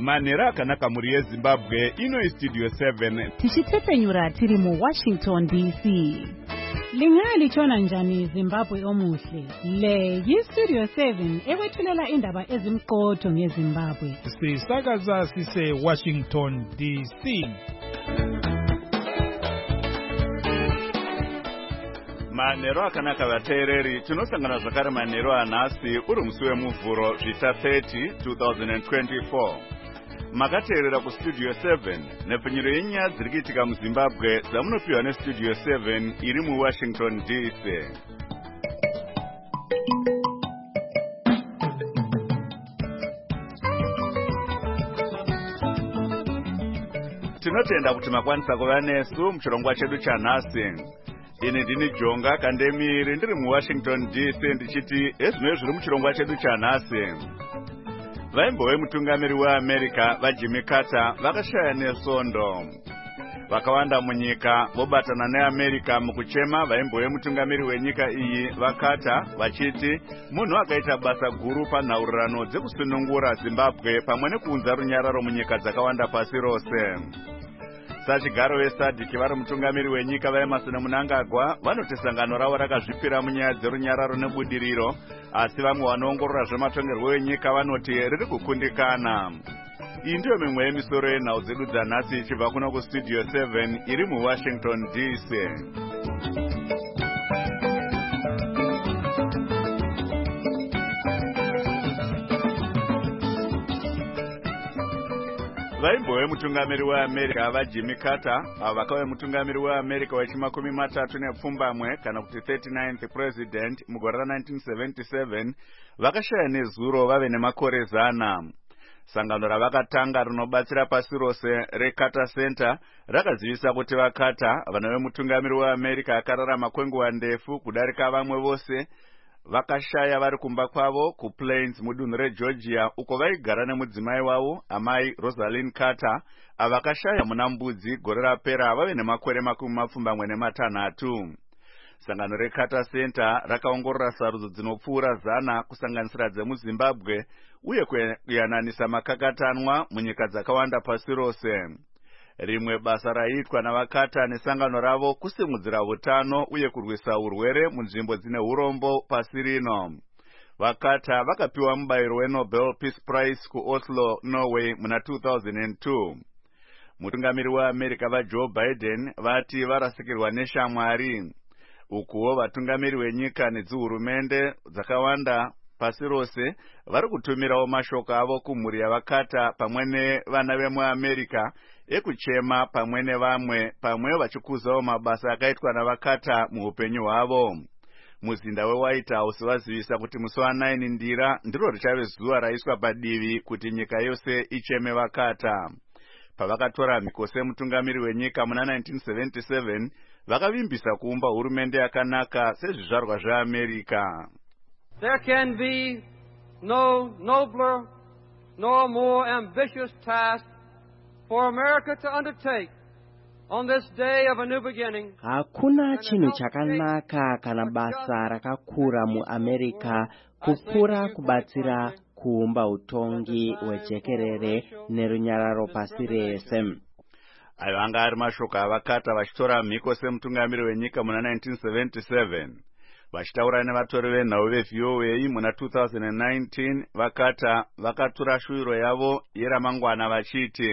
Manera akanaka muri yeZimbabwe ino Studio 7 tichitepenyura tiri mu Washington DC. Lingali chona njani Zimbabwe omuhle. Le yi-Studio 7 ewethulela indaba ezimqotho ngeZimbabwe. Sisakaza sise Washington DC. Manero akanaka vateereri, tinosangana zvakare manero anhasi uri musi wemuvhuro zvita 30 2024. Makateerera kuStudio 7 nepfunyiro yenyaya dziri kuitika muZimbabwe dzamunopiwa neStudio 7 iri muWashington DC. Tinotenda kuti makwanisa kuva nesu muchirongwa chedu chanhasi. Ini ndini Jonga Kandemiri ndiri muWashington DC ndichiti ezvino zviri muchirongwa chedu chanhasi. Vaimbowe mutungamiri weAmerica vaJimmy Carter vakashaya nesondo. Vakawanda munyika vobatana neAmerica mukuchema vaimbowe mutungamiri wenyika iyi vaCarter vachiti munhu akaita basa guru panhaurirano dzekusunungura Zimbabwe pamwe nekuunza runyararo munyika dzakawanda pasi rose. Sachigaro veSADC vari mutungamiri wenyika vaEmerson Mnangagwa vanoti sangano ravo rakazvipira munyaya dzerunyararo nebudiriro, asi vamwe vanoongorora zvematongerwo enyika vanoti riri kukundikana. Iyi ndiyo mimwe yemisoro yenhau dzedu dzanhasi ichibva kuno kuStudio 7 iri muWashington DC. Vaimbowe mutungamiri weAmerica vaJimmy Carter vakave mutungamiri weAmerica wechimakumi matatu nepfumbamwe kana kuti 39th president mugore ra1977 vakashaya nezuro vave nemakore 100. Sangano ravakatanga rinobatsira pasi rose reCarter Center rakazivisa kuti vaCarter vanove mutungamiri weAmerica akararama kwenguva ndefu kudarika vamwe vose vakashaya vari kumba kwavo kuPlains mudunhu reGeorgia uko vaigara nemudzimai wavo amai Rosalind Carter avakashaya muna Mbudzi gore rapera vave nemakore 26. Sangano reCarter Center rakaongorora sarudzo dzinopfuura 100 kusanganisira dzemuZimbabwe uye kuyananisa makakatanwa munyika dzakawanda pasi rose. Rimwe basa raiitwa navaCarter nesangano ravo kusimudzira utano uye kurwisa urwere munzvimbo dzine urombo pasi rino. VaCarter vakapiwa mubayiro weNobel Peace Prize kuOslo, Norway muna 2002. Mutungamiri weAmerica vaJoe Biden vati varasikirwa neshamwari. Ukuwo vatungamiri wenyika nedzihurumende dzakawanda pasi rose vari kutumirawo mashoko avo kumhuri yavaCarter pamwe nevana vemuAmerica ekuchema pamwe nevamwe pamwe vachikuzawo mabasa akaitwa navaCarter muupenyu hwavo. Muzinda weWhite House vazivisa kuti musi wa9 Ndira ndiro richave zuva raiswa padivi kuti nyika yose icheme vaCarter. Pavakatora mhiko semutungamiri wenyika muna 1977 vakavimbisa kuumba hurumende yakanaka sezvizvarwa zveAmerica. There can be no nobler nor more ambitious task for America to undertake on this day of a new beginning. Hakuna chinhu chakanaka kana basa rakakura muAmerica kupfuura kubatsira kuumba utongi hwejekerere nerunyararo pasi rese. Ayo anga ari mashoko avaCarter vachitora mhiko semutungamiri wenyika muna 1977. Vachitaura nevatori venhau veVOA muna 2019, vaCarter vakatura shuviro yavo yeramangwana vachiti,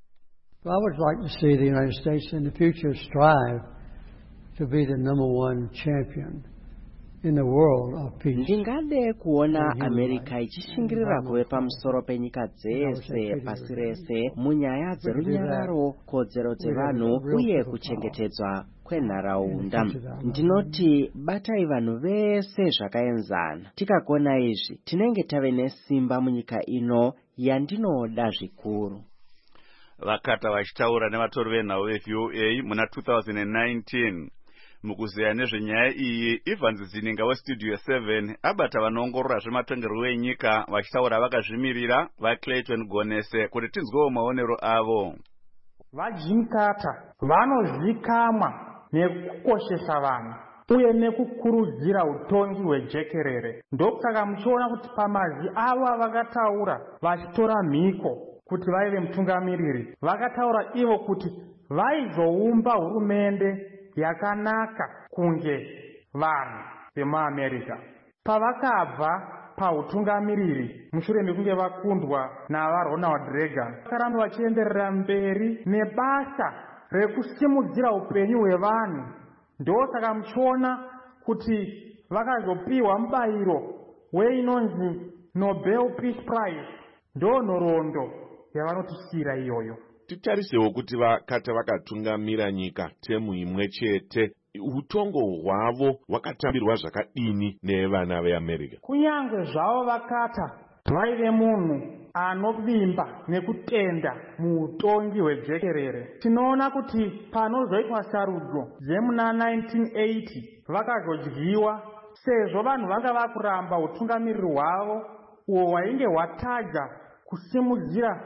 I would like to see the United States in the future strive to be the #1 champion in the world of peace. Ndingade kuona America ichishingirira kuve pamusoro penyika dzese pasi rese munyaya dzerunyararo, kodzero dzevanhu uye kuchengetedzwa kwenharaunda. Ndinoti batai vanhu vese zvakaenzana. Tikagona izvi tinenge tave nesimba munyika ino yandinoda zvikuru. VaCarter vachitaura nevatori venhau veVOA muna 2019. Mukuzeya nezvenyaya iyi, Evans Zininga weStudio 7 abata vanoongorora zvematongerwo enyika vachitaura vakazvimirira vaClayton Gonese kuti tinzwewo maonero avo. VaJimmy Carter vanozikamwa nekukoshesa vanhu uye nekukurudzira utongi hwejekerere. Ndosaka muchiona kuti pamazi avo vakataura vachitora mhiko kuti vaive mutungamiriri vakataura ivo kuti vaizoumba hurumende yakanaka kunge vanhu vemuamerica. Pavakabva pautungamiriri mushure mekunge vakundwa navaRonald Reagan, vakaramba vachienderera mberi nebasa rekusimudzira upenyu hwevanhu. Ndosaka muchiona kuti vakazopiwa mubayiro weinonzi Nobel Peace Prize. Ndo nhoroondo yavanotisiyira iyoyo. Titarisewo kuti vakata vakatungamira nyika temu imwe chete. Utongo hwavo hwakatambirwa zvakadini nevana veAmerica? Kunyangwe zvavo vakata vaive munhu anovimba nekutenda muutongi hwejekerere, tinoona kuti panozoitwa sarudzo dzemuna 1980 vakazodyiwa sezvo vanhu vanga vakuramba utungamiriri hwavo uwo hwainge hwatadza kusimudzira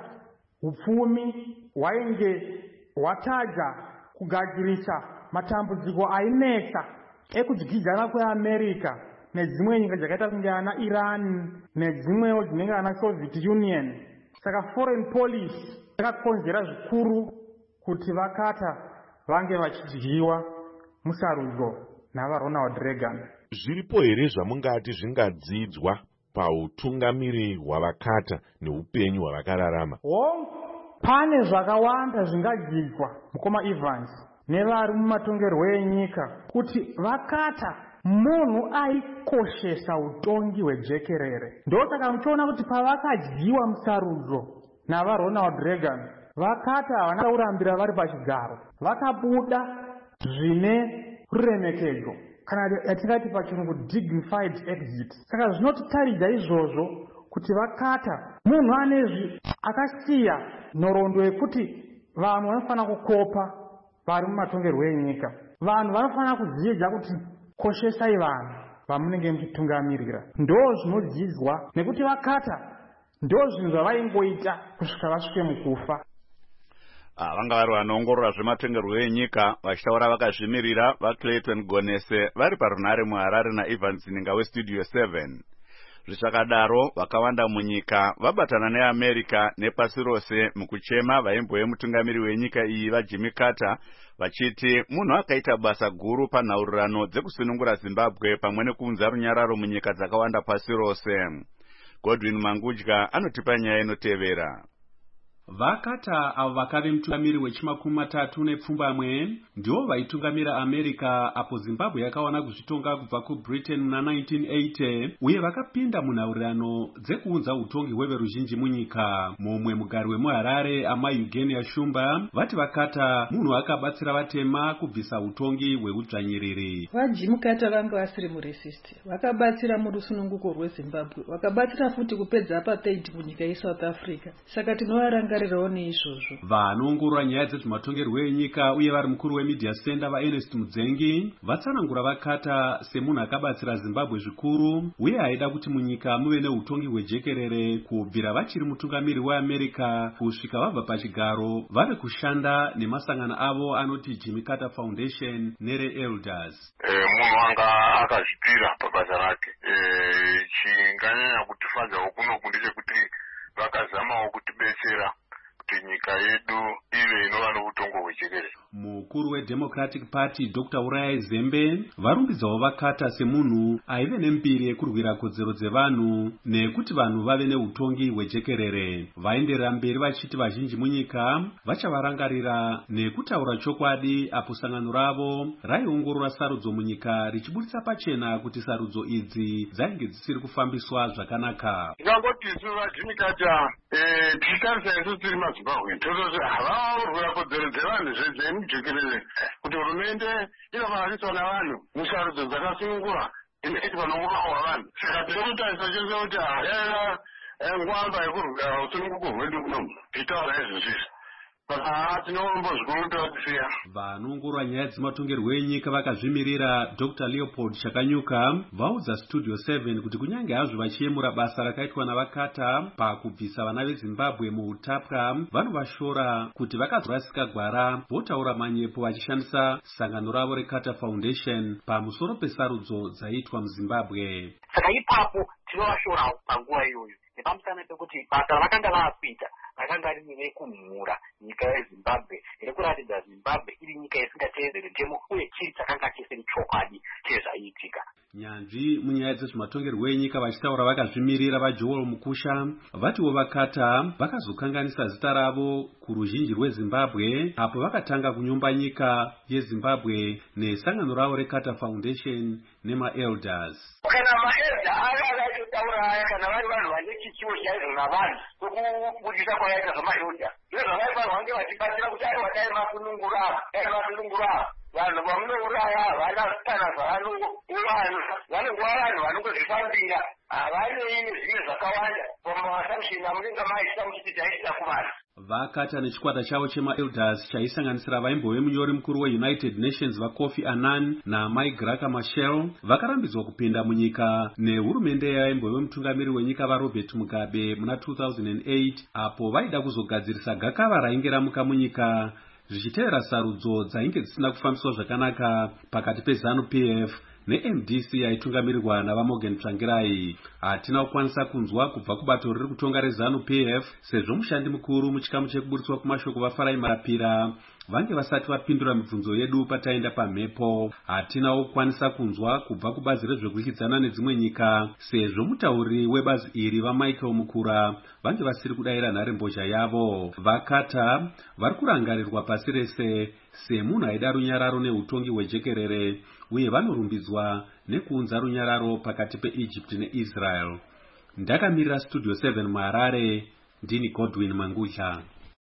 upfumi, hwainge hwatadza kugadzirisa matambudziko ainetsa ekudyidzana kweAmerica nedzimwe nyika dzakaita kunge ana Iran nedzimwewo dzinenge ana Soviet Union. Saka foreign policy yakakonzera zvikuru kuti vakata vange vachidyiwa musarudzo navaRonald Reagan. Zviripo here zvamungati zvingadzidzwa pautungamiri hwavakata neupenyu hwavakararama? Pane zvakawanda zvingadzidzwa, mukoma Evans, nevari mumatongerwo enyika, kuti vakata munhu aikoshesa utongi hwejekerere. Ndosaka muchiona kuti pavakadyiwa musarudzo navaRonald Reagan, vakata havana kurambira vari pachigaro, vakabuda zvine ruremekedzo, kana yatingati pachirungu dignified exit. Saka zvinotitaridza izvozvo kuti vakata munhu anezvi akasiya nhoroondo yekuti vanhu vanofanira kukopa vari mumatongerwo enyika. Vanhu vanofanira kudzidza kuti koshesai vanhu vamunenge muchitungamirira. Ndo zvinodzidzwa nekuti vakata ndo zvinhu zvavaingoita kusvika vasvike mukufa. Vanga vari vanoongorora zvematongerwo enyika vachitaura vakazvimirira vaClayton Gonese vari parunhare muHarare naEvans Ninga weStudio 7. Zvichakadaro vakawanda munyika vabatana neAmerica nepasi rose mukuchema vaimbo vemutungamiri wenyika iyi vaJimmy Carter vachiti munhu akaita basa guru panhaurirano dzekusunungura Zimbabwe pamwe nekuunza runyararo munyika dzakawanda pasi rose. Godwin Mangudya anotipa nyaya inotevera. Vakata avo vakave mutungamiri we30 ndivo vaitungamira America apo Zimbabwe yakawana kuzvitonga kubva kuBritain muna 1980 uye vakapinda munhaurirano dzekuunza utongi hweveruzhinji munyika. Mumwe mugari wemuHarare amai Eugenia Shumba vati vakata munhu akabatsira vatema kubvisa utongi hweudzvanyiriri. VaJimmy Carter vanga vasiri muresist, vakabatsira murusununguko rweZimbabwe, vakabatsira futi kupedza apartheid munyika yeSouth Africa. Saka tinovaranga vanoongorora nyaya dzezvematongerwo enyika uye vari mukuru wemedia center vaErnest Mudzengi vatsanangura vakata semunhu akabatsira Zimbabwe zvikuru uye aida kuti munyika muve neutongi hwejekerere kubvira vachiri mutungamiri weAmerica kusvika vabva pachigaro vari kushanda nemasangano avo anoti Jimmy Carter Foundation nereElders. Munhu anga akazvipira pabasa rake. Chinganyanya kutifadzawo kunoku ndechekuti vakazamawo kutibetsera kuti nyika yedu ive inova noutongo hwejekerere. Mukuru weDemocratic Party Dr. Uriah Zembe varumbidzawo vakata semunhu aive nembiri yekurwira kodzero dzevanhu nekuti vanhu vave neutongi hwejekerere. Vaenderera mberi vachiti vazhinji munyika vachavarangarira nekutaura chokwadi apo sangano ravo raiongorora sarudzo munyika richibudisa pachena kuti sarudzo idzi dzainge dzisiri kufambiswa zvakanaka. Ndingangoti isu vaJimmy Carter tichitarisa isu tiri maZimbabwe tototi havava kurwira kodzero dzevanhu zvemujekerere kuti hurumende inofanira navanhu musarudzo dzakasunungura inoiti panongorwa hwavanhu. Saka tiri kutarisa chose kuti hayana ngwamba yekurwira usununguko hwedu kunomu titaura izvozvizvi. Vanoongorora nyaya dzematongerwo enyika vakazvimirira Dr. Leopold Chakanyuka vaudza Studio 7 kuti kunyange hazvo vachiyemura basa rakaitwa navakata pakubvisa vana veZimbabwe muutapwa vanovashora kuti vakazorasika gwara votaura manyepo vachishandisa sangano ravo reCarter Foundation pamusoro pesarudzo dzaitwa muZimbabwe. Saka ipapo tinovashorawo panguva iyoyo nepamusana pekuti basa ravakanga vaakuita akanga ari nekumhura nyika yeZimbabwe rekuratidza Zimbabwe iri nyika isingateedzeri ntemo uye chiri chakanga chisiri chokwadi chezvaiitika. Nyanzvi munyaya dzezvematongerwo enyika vachitaura vakazvimirira vaJoel Mukusha vatiwo vakata vakazokanganisa zita ravo kuruzhinji rweZimbabwe apo vakatanga kunyumba nyika yeZimbabwe nesangano ravo reCarter Foundation nemaelders. Kana maelda akataura kana vari vanhu vane chichivo chaizvo navanhu kokubudisa kwayaita zvamaelda ndizvo zvavaifanirwa kunge vachibatsira kuti aiwa dai masunungura vanhu vamunouraya havana kana zvavanouraya vanongowa vanhu vanongozvifambira havanei nezvimwe zvakawanda pamaassumption amunenge maisisa muchiti taisisa kuvanhu. Vakata nechikwata chavo chemaelders chaisanganisira vaimbove munyori mukuru weUnited Nations vaKofi Annan naMaigraka Machel vakarambidzwa kupinda munyika nehurumende yaimbove mutungamiri wenyika vaRobert Mugabe muna 2008 apo vaida kuzogadzirisa gakava rainge ramuka munyika zvichiteera sarudzo dzainge dzisina kufambiswa zvakanaka pakati peZANU-PF neMDC yaitungamirirwa navaMorgan Tsvangirai. Hatina kukwanisa kunzwa kubva kubato riri kutonga reZANU-PF sezvo mushandi mukuru muchikamu chekuburitswa kumashoko vaFarai Marapira vange vasati vapindura mibvunzo yedu pataenda pamhepo. Hatinawo kukwanisa kunzwa kubva kubazi rezvekuchidzana nedzimwe nyika sezvo mutauri webazi iri vaMichael Mukura vange vasiri kudayira nharembozha yavo. Vakata vari kurangarirwa pasi rese semunhu aida runyararo neutongi hwejekerere uye vanorumbidzwa nekuunza runyararo pakati peEgypt neIsrael. Ndakamirira Studio 7 muHarare, ndini Godwin Mangudla.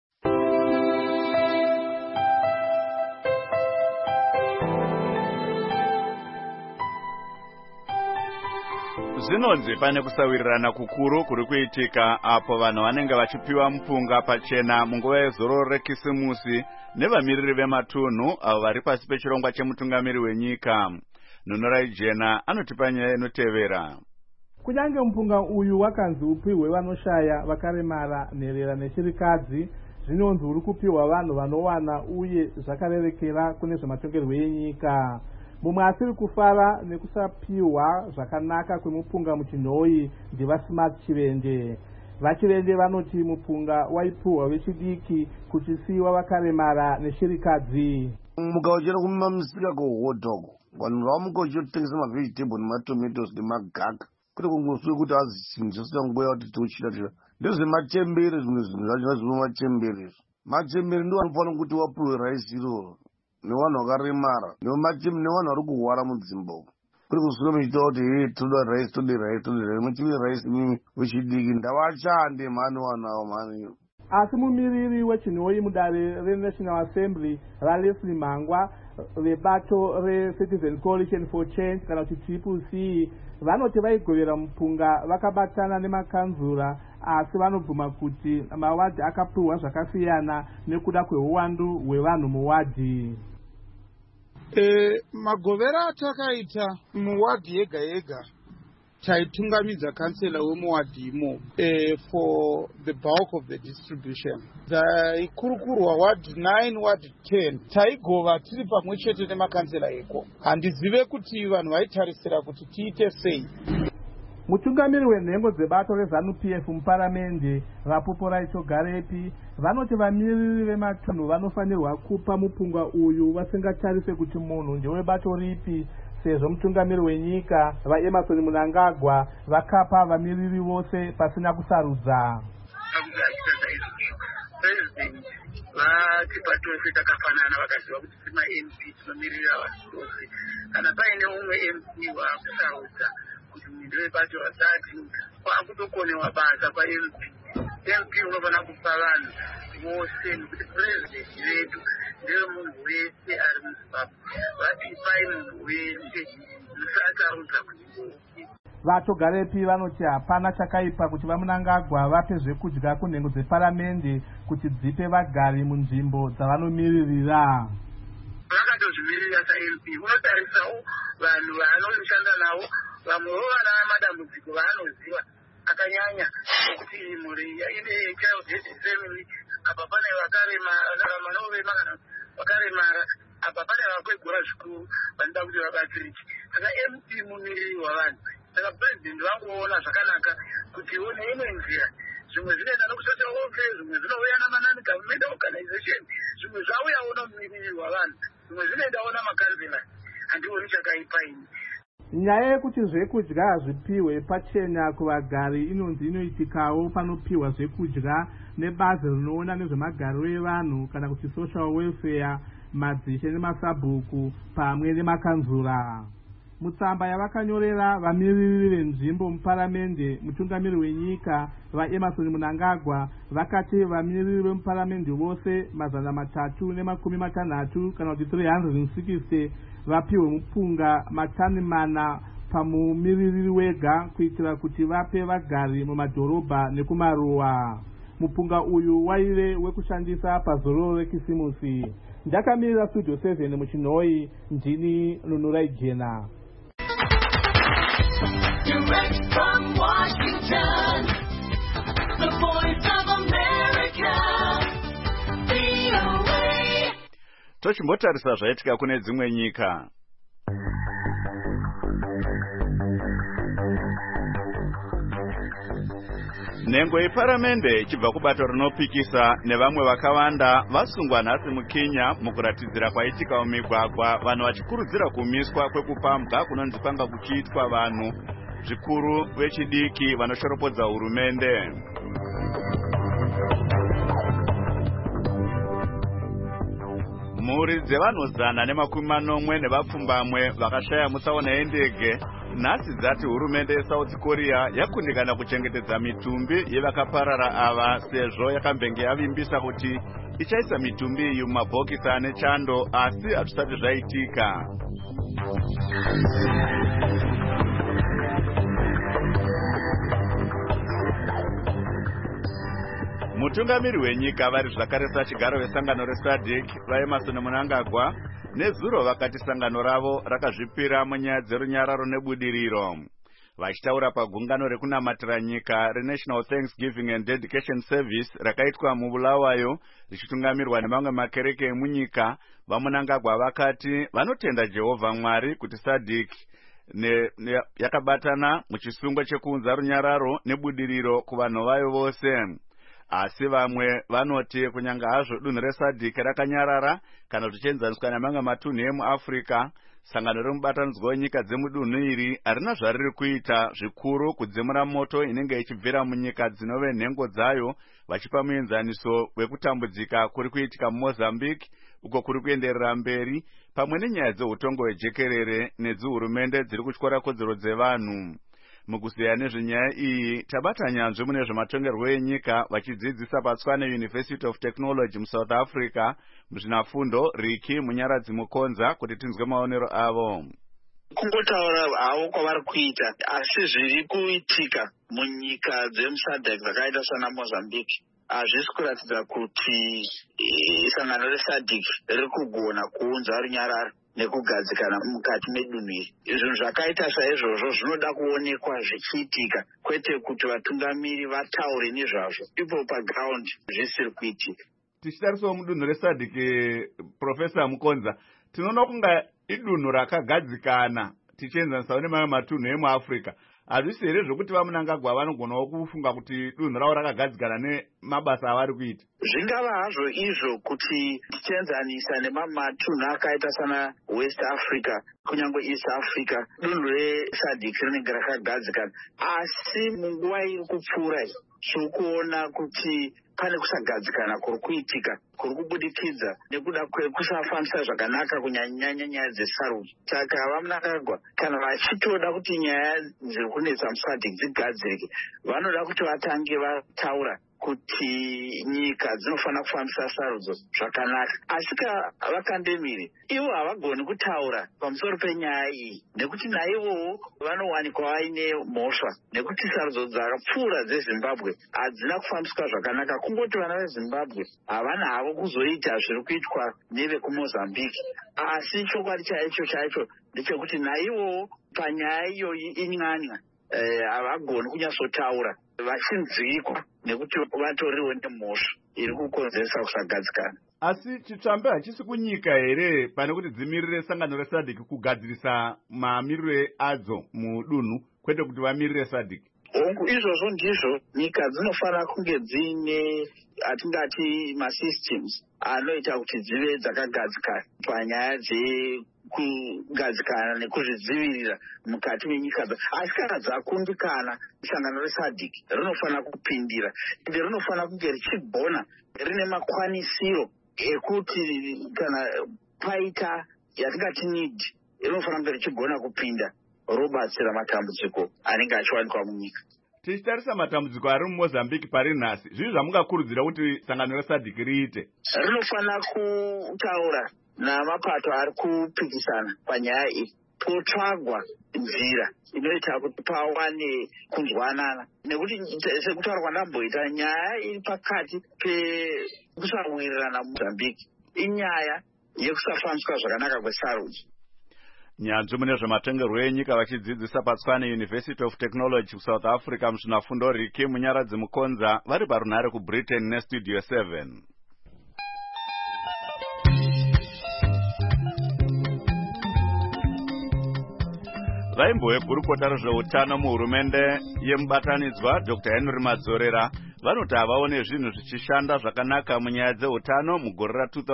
Zvinonzi pane kusawirirana kukuru kuri kuitika apo vanhu vanenge vachipiwa mupunga pachena munguva yezororo rekisimusi nevamiriri vematunhu avo vari pasi pechirongwa chemutungamiri wenyika. Nhunurai Jena anotipa nyaya inotevera. Kunyange mupunga uyu wakanzi upiwe vanoshaya, vakaremara, nherera nechirikadzi, zvinonzi uri kupiwa vanhu vanowana uye zvakarerekera kune zvematongerwo enyika. Mumwe asiri kufara nekusapiwa zvakanaka kwemupunga muchinhoi ndivaSmart Chivende. VaChivende vanoti mupunga waipiwa vechidiki kuchisiwa vakaremara neshirikadzi. Mupunga uchera kumamisika kuhotdog vanhu vamuka uchitotengesa mavegetable nematomatoes nemagaka kuti kungoswe kuti azichinjisa nguva kuti tochira ndezvematembere. Zvimwe zvinhu zvacho zvemachembere ndo anofanira kuti wapiwe raisi iroro nevanhu vakaremara nevanhu vari kuhwara muZimbabwe kuri kusvika muchitaura kuti toda raisi muchive raisi mimi wechidiki ndavashande mhani wanavo mhani. Asi mumiriri wechinhoi mudare reNational Assembly raLeslie Mangwa vebato reCitizen Coalition for Change kana kuti CCC vanoti vaigovera mupunga vakabatana nemakanzura asi vanobvuma kuti mawadhi akapiwa zvakasiyana nekuda kweuwandu hwevanhu muwadhi. Magovera atakaita muwadhi yega yega taitungamidza kansela wemuwadhi imo for the bulk of the distribution. Taikurukurwa ward 9 ward 10 taigova tiri pamwe chete nemakansela eko. Handizive kuti vanhu vaitarisira kuti tiite sei. Mutungamiri wenhengo dzebato reZANU-PF muparamende Vapupo Raicho Garepi vanoti vamiriri vematunhu vanofanirwa kupa mupunga uyu vasingatarise kuti munhu ndewebato ripi sezvo mutungamiri wenyika vaEmerson Mnangagwa vakapa vamiriri vose pasina kusarudza. Vati patose takafanana vakaziva kuti sema-MP tinomirira vanhu vose. Kana paine umwe MP waakusarudza kuti munhu ndewebato vasati kwakutokonewa basa kwaMP. MP unofanira kupa vanhu vose nekuti purezidenti vedu ndewe munhu wese ari muZimbabwe. Vatipai munhu wese musasarudza kuti Vacho Garepi vanoti hapana chakaipa kuti vaMnangagwa vape zvekudya kunhengo dzeparamende kuti dzipe vagari munzvimbo dzavanomiririra. Vakatozvimirira saMP unotarisawo vanhu vaanoshanda navo vamwe vovana madambudziko vaanoziva akanyanya kuti mhuri ine child headed family apa pane vakaremara vanovema kana vakaremara apa pane vakwegura zvikuru vanoda kuti vabatsirike. Saka MP mumiriri wavanhu. Saka president vangoona zvakanaka kuti one imwe nzira zvimwe zvinoenda nekusocial welfare, zvimwe zvinouya namanani government organization, zvimwe zvauyawo nomumiriri wavanhu, zvimwe zvinoendawo namakanzila. Handioni chakaipa ini. Nyaya yekuti zvekudya zvipiwe pachena kuvagari inonzi inoitikawo panopiwa zvekudya nebazi rinoona nezvemagariro evanhu kana kuti social welfare, madzishe nemasabhuku pamwe nemakanzura. Mutsamba yavakanyorera vamiriri venzvimbo muparamende, mutungamiri wenyika vaEmerson Mnangagwa vakati vamiriri vemuparamende vose 360 kana kuti 360 vapiwe mupunga matani 4 pamumiriri wega kuitira kuti vape vagari mumadhorobha nekumaruwa. Mupunga uyu waive wekushandisa pazororo rekisimusi. Ndakamirira Studio 7 muchinhoi, ndini Nunurai Jena. Direct from Washington, the voice of America, VOA. Tochimbotarisa zvaitika kune dzimwe nyika. Nhengo yeparamende ichibva kubato rinopikisa nevamwe vakawanda vasungwa nhasi muKenya mukuratidzira kwaitika mumigwagwa, vanhu vachikurudzira kumiswa kwekupambwa kunonzi kwanga kuchiitwa vanhu zvikuru vechidiki vanoshoropodza hurumende. Mhuri dzevanhu 140 nevapfumbamwe vakashaya mutsaona yendege nhasi dzati hurumende yeSouth Korea yakundikana kuchengetedza mitumbi yevakaparara ava sezvo yakambenge yavimbisa kuti ichaisa mitumbi iyi mumabhokisi ane chando, asi hazvisati zvaitika. Mutungamiri wenyika vari zvakare sachigaro vesangano reSADC vaEmerson Mnangagwa nezuro vakati sangano ravo rakazvipira munyaya dzerunyararo nebudiriro. Vachitaura pagungano rekunamatira nyika reNational Thanksgiving and Dedication Service rakaitwa muBulawayo richitungamirwa nemamwe makereke emunyika, vaMnangagwa vakati vanotenda Jehovha Mwari kuti SADC yakabatana muchisungo chekuunza runyararo nebudiriro kuvanhu vayo vose. Asi vamwe vanoti kunyanga hazvo dunhu reSADC rakanyarara kana zvichienzaniswa nemamwe matunhu emuAfrica, sangano remubatanidzwa wenyika dzemudunhu iri harina zvariri kuita zvikuru kudzimura moto inenge ichibvira munyika dzinove nhengo dzayo, vachipa muenzaniso wekutambudzika kuri kuitika muMozambique uko kuri kuenderera mberi, pamwe nenyaya dzeutongo hwejekerere nedzihurumende dziri kutyora kodzero dzevanhu. Mukuziya nezvenyaya iyi tabata nyanzvi mune zvematongerwo enyika vachidzidzisa paTswane University of Technology muSouth Africa muzvinafundo Riki Munyaradzi Mukonza kuti tinzwe maonero avo. Kungotaura havo kwavari kuita, asi zviri kuitika munyika dzemuSADC dzakaita sana Mozambique hazvisi kuratidza kuti sangano reSADC riri kugona kuunza runyararo nekugadzikana mukati medunhu iri. Zvinhu zvakaita saizvozvo zvinoda kuonekwa zvichiitika, kwete kuti vatungamiri vataure nezvazvo ipo paground zvisiri kuitika. Tichitarisawo mudunhu reSADC, Profesa Mukonza, tinoona kunga idunhu rakagadzikana tichienzanisa nemamwe matunhu emuAfrica. Hazvisi here zvokuti vaMnangagwa vanogonawo kufunga kuti dunhu ravo rakagadzikana nemabasa avari kuita? Zvingava hazvo izvo kuti tichienzanisa nemamatunhu akaita sana West Africa kunyange East Africa, dunhu reSADC rinenge rakagadzikana, asi munguva iri kupfuura tiri kuona kuti pane kusagadzikana kuri kuitika kuri kubudikidza nekuda kwekusafambisa zvakanaka kunyanya nyaya dzesarudzo. Saka vaMnangagwa kana vachitoda kuti nyaya dziri kunetsa muSADC dzigadzirike, vanoda kuti vatange vataura kuti nyika dzinofanira kufambisa sarudzo zvakanaka. Asi vakandemiri ivo havagoni kutaura pamusoro penyaya iyi, nekuti naivowo vanowanikwa vaine mhosva, nekuti sarudzo dzakapfuura dzeZimbabwe hadzina kufambiswa zvakanaka. Kungoti vana veZimbabwe havana havo kuzoita zviri kuitwa nevekuMozambique, asi chokwadi chaicho ndechekuti naivowo panyaya iyoyi inyanya havagoni kunyatsotaura, vachinzwikwa nekuti vatoriwo nemhosva iri kukonzeresa kusagadzikana. Asi chitsvambe hachisi kunyika here pane kuti dzimirire sangano reSADC kugadzirisa mamiriro adzo mudunhu, kwete kuti vamirire SADC? hongu izvozvo ndizvo nyika dzinofanira kunge dziine atingati masystems anoita kuti dzive dzakagadzikana panyaya dzekugadzikana nekuzvidzivirira mukati menyika asi kana dzakundikana sangano resadc rinofanira kupindira ende rinofanira kunge richigona rine makwanisiro ekuti kana paita yatingati need rinofanira kunge richigona kupinda robatsira matambudziko anenge achiwanikwa munyika. Tichitarisa matambudziko ari muMozambique pari nhasi, zvizvi zvamungakurudzira kuti sangano resadc riite? Rinofanira kutaura namapato ari kupikisana panyaya iyi potsvagwa nzira inoita kuti pawane kunzwanana, nekuti sekutaurwa ndamboita nyaya iri pakati pekusawirirana muMozambique inyaya yekusafambiswa zvakanaka kwesarudzo. Nyanzvi mune zvematongerwo enyika vachidzidzisa paTshwane University of Technology kuSouth Africa muzvinafundo Riki Munyaradzi Mukonza vari parunhare kuBritain neStudio 7. Vaimbogurukota rezveutano muhurumende yemubatanidzwa Dr. Henry Madzorera vanoti havaone zvinhu zvichishanda zvakanaka munyaya dzeutano mugore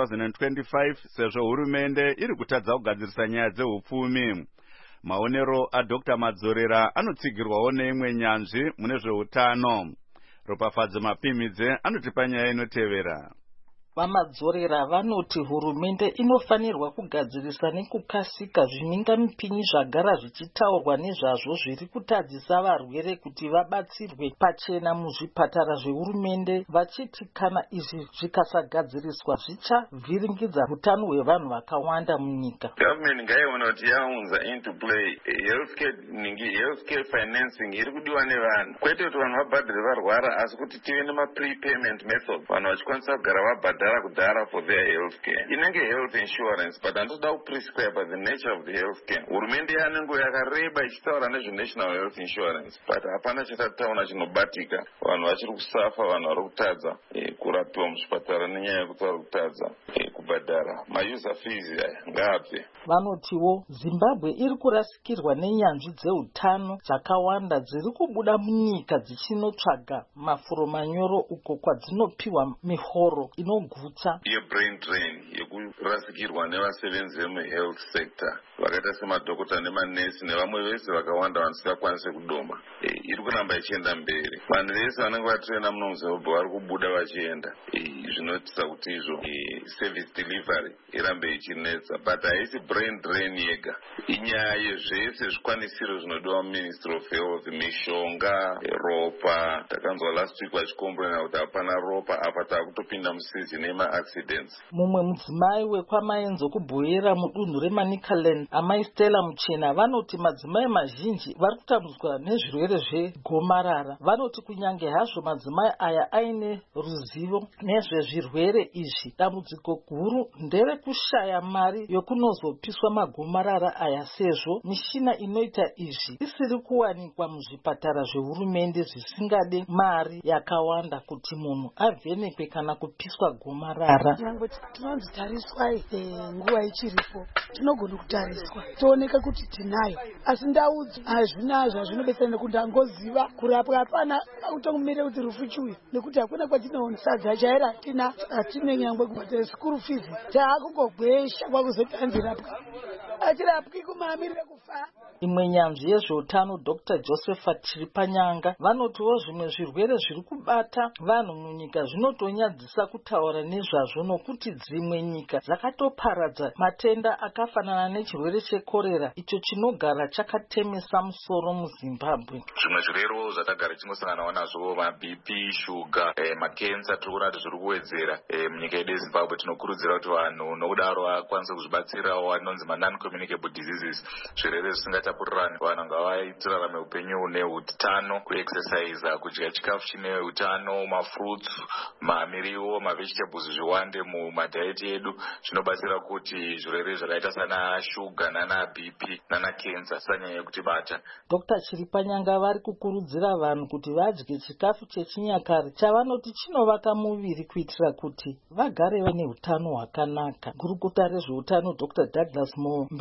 ra2025 sezvo hurumende iri kutadza kugadzirisa nyaya dzeupfumi. Maonero aDr. Madzorera anotsigirwawo neimwe nyanzvi mune zveutano. Ropafadzo Mapimidze anotipa nyaya inotevera. Vamadzorera vanoti hurumende inofanirwa kugadzirisa nekukasika zvimingamipinyi zvagara zvichitaurwa nezvazvo zviri kutadzisa varwere kuti vabatsirwe pachena muzvipatara zvehurumende, vachiti kana izvi zvikasagadziriswa zvichavhiringidza utano hwevanhu vakawanda munyika. Government ngaiona kuti yaunza into play healthcare financing iri kudiwa nevanhu, kwete kuti vanhu vabhadhare varwara asi kuti tive nema-prepayment methods vanhu vachikwanisa kugara vabhadhara kudhara for their healthcare. Inenge health insurance but handoda kuprescribe by the nature of the healthcare. Hurumende yanenge yakareba ichitaura nezvenational health insurance but hapana chatataona chinobatika. Vanhu vachiri kusafa, vanhu vari kutadza kurapiwa muzvipatara nenyaya yekuti vari kutadza kubhadhara mauser fees aya ngaabve. Vanotiwo Zimbabwe iri kurasikirwa nenyanzvi dzeutano dzakawanda dziri kubuda munyika dzichinotsvaga mafuro manyoro uko kwadzinopiwa mihoro inogutsa. Brain drain yekurasikirwa nevasevenzi vemuhealth sector vakaita semadhokota nemanesi nevamwe vese vakawanda vanisingakwanise kudoma iri kuramba ichienda mberi. Vanhu vese vanenge vatrena muno muZimbabwe vari kubuda vachienda, zvinoitisa kuti izvo service delivery irambe ichinetsa but haisi brain drain yega, inyaya yezvese zvikwanisiro zvinodiwa muMinistry of Health, mishonga, ropa. Takanzwa last week vachikomborena kuti hapana ropa apa taakutopinda musizini yema-accidents. Mumwe mudzimai wekwamaenzo kubhoera mudunhu reManicaland, amai Stella Muchena, vanoti madzimai mazhinji vari kutambudzwa nezvirwere zvegomarara. Vanoti kunyange hazvo madzimai aya aine ruzivo nezvezvirwere izvi, dambudziko guru nderekushaya mari yokunozopiswa magomarara aya sezvo mishina inoita izvi isiri kuwanikwa muzvipatara zvehurumende zvisingade mari yakawanda kuti munhu avhenekwe kana kupiswa gomarara. Nyange tinonzi tariswa nguva ichiripo tinogona kutariswa tooneka kuti tinayo, asi ndau hazvina zvinobetsera nekuti angoziva kurapwa hapana utongomire kuti rufu chiuya nekuti hakuna kwatinoona sadza chaira hatine nyangwe kubhadhara school fees taakungogwesha kwakuzoti anzirapwa achirapwi kumamirire kufa. Imwe nyanzvi yezveutano Dr. Josephat Chiripanyanga vanotiwo zvimwe zvirwere zviri kubata vanhu munyika zvinotonyadzisa kutaura nezvazvo nokuti dzimwe nyika dzakatoparadza matenda akafanana nechirwere chekorera icho chinogara chakatemesa musoro muZimbabwe. Zvimwe zvirwere zvatagara tinosanganawo nazvo maBP, shuga, makensa tinoona kuti zviri kuwedzera munyika yedu yeZimbabwe. Tinokurudzira kuti vanhu nokudaro vakwanise kuzvibatsirawo anonzi non-communicable diseases, zvirwere zvisingatapurirani. Vanhu ngavatirarame upenyu hune utano, kuexercise, kudya chikafu chine utano, mafruits, mamiriwo, mavegetables zviwande mumadiet yedu, zvinobatsira kuti zvirwere zvakaita sana shuga nana BP nana kensa sanyanya kutibata. Dr. Chiripanyanga vari kukurudzira vanhu kuti vadye chikafu chechinyakare chavanoti chinovaka muviri kuitira kuti vagare vane utano hwakanaka. Gurukota rezveutano Dr. Douglas Mombe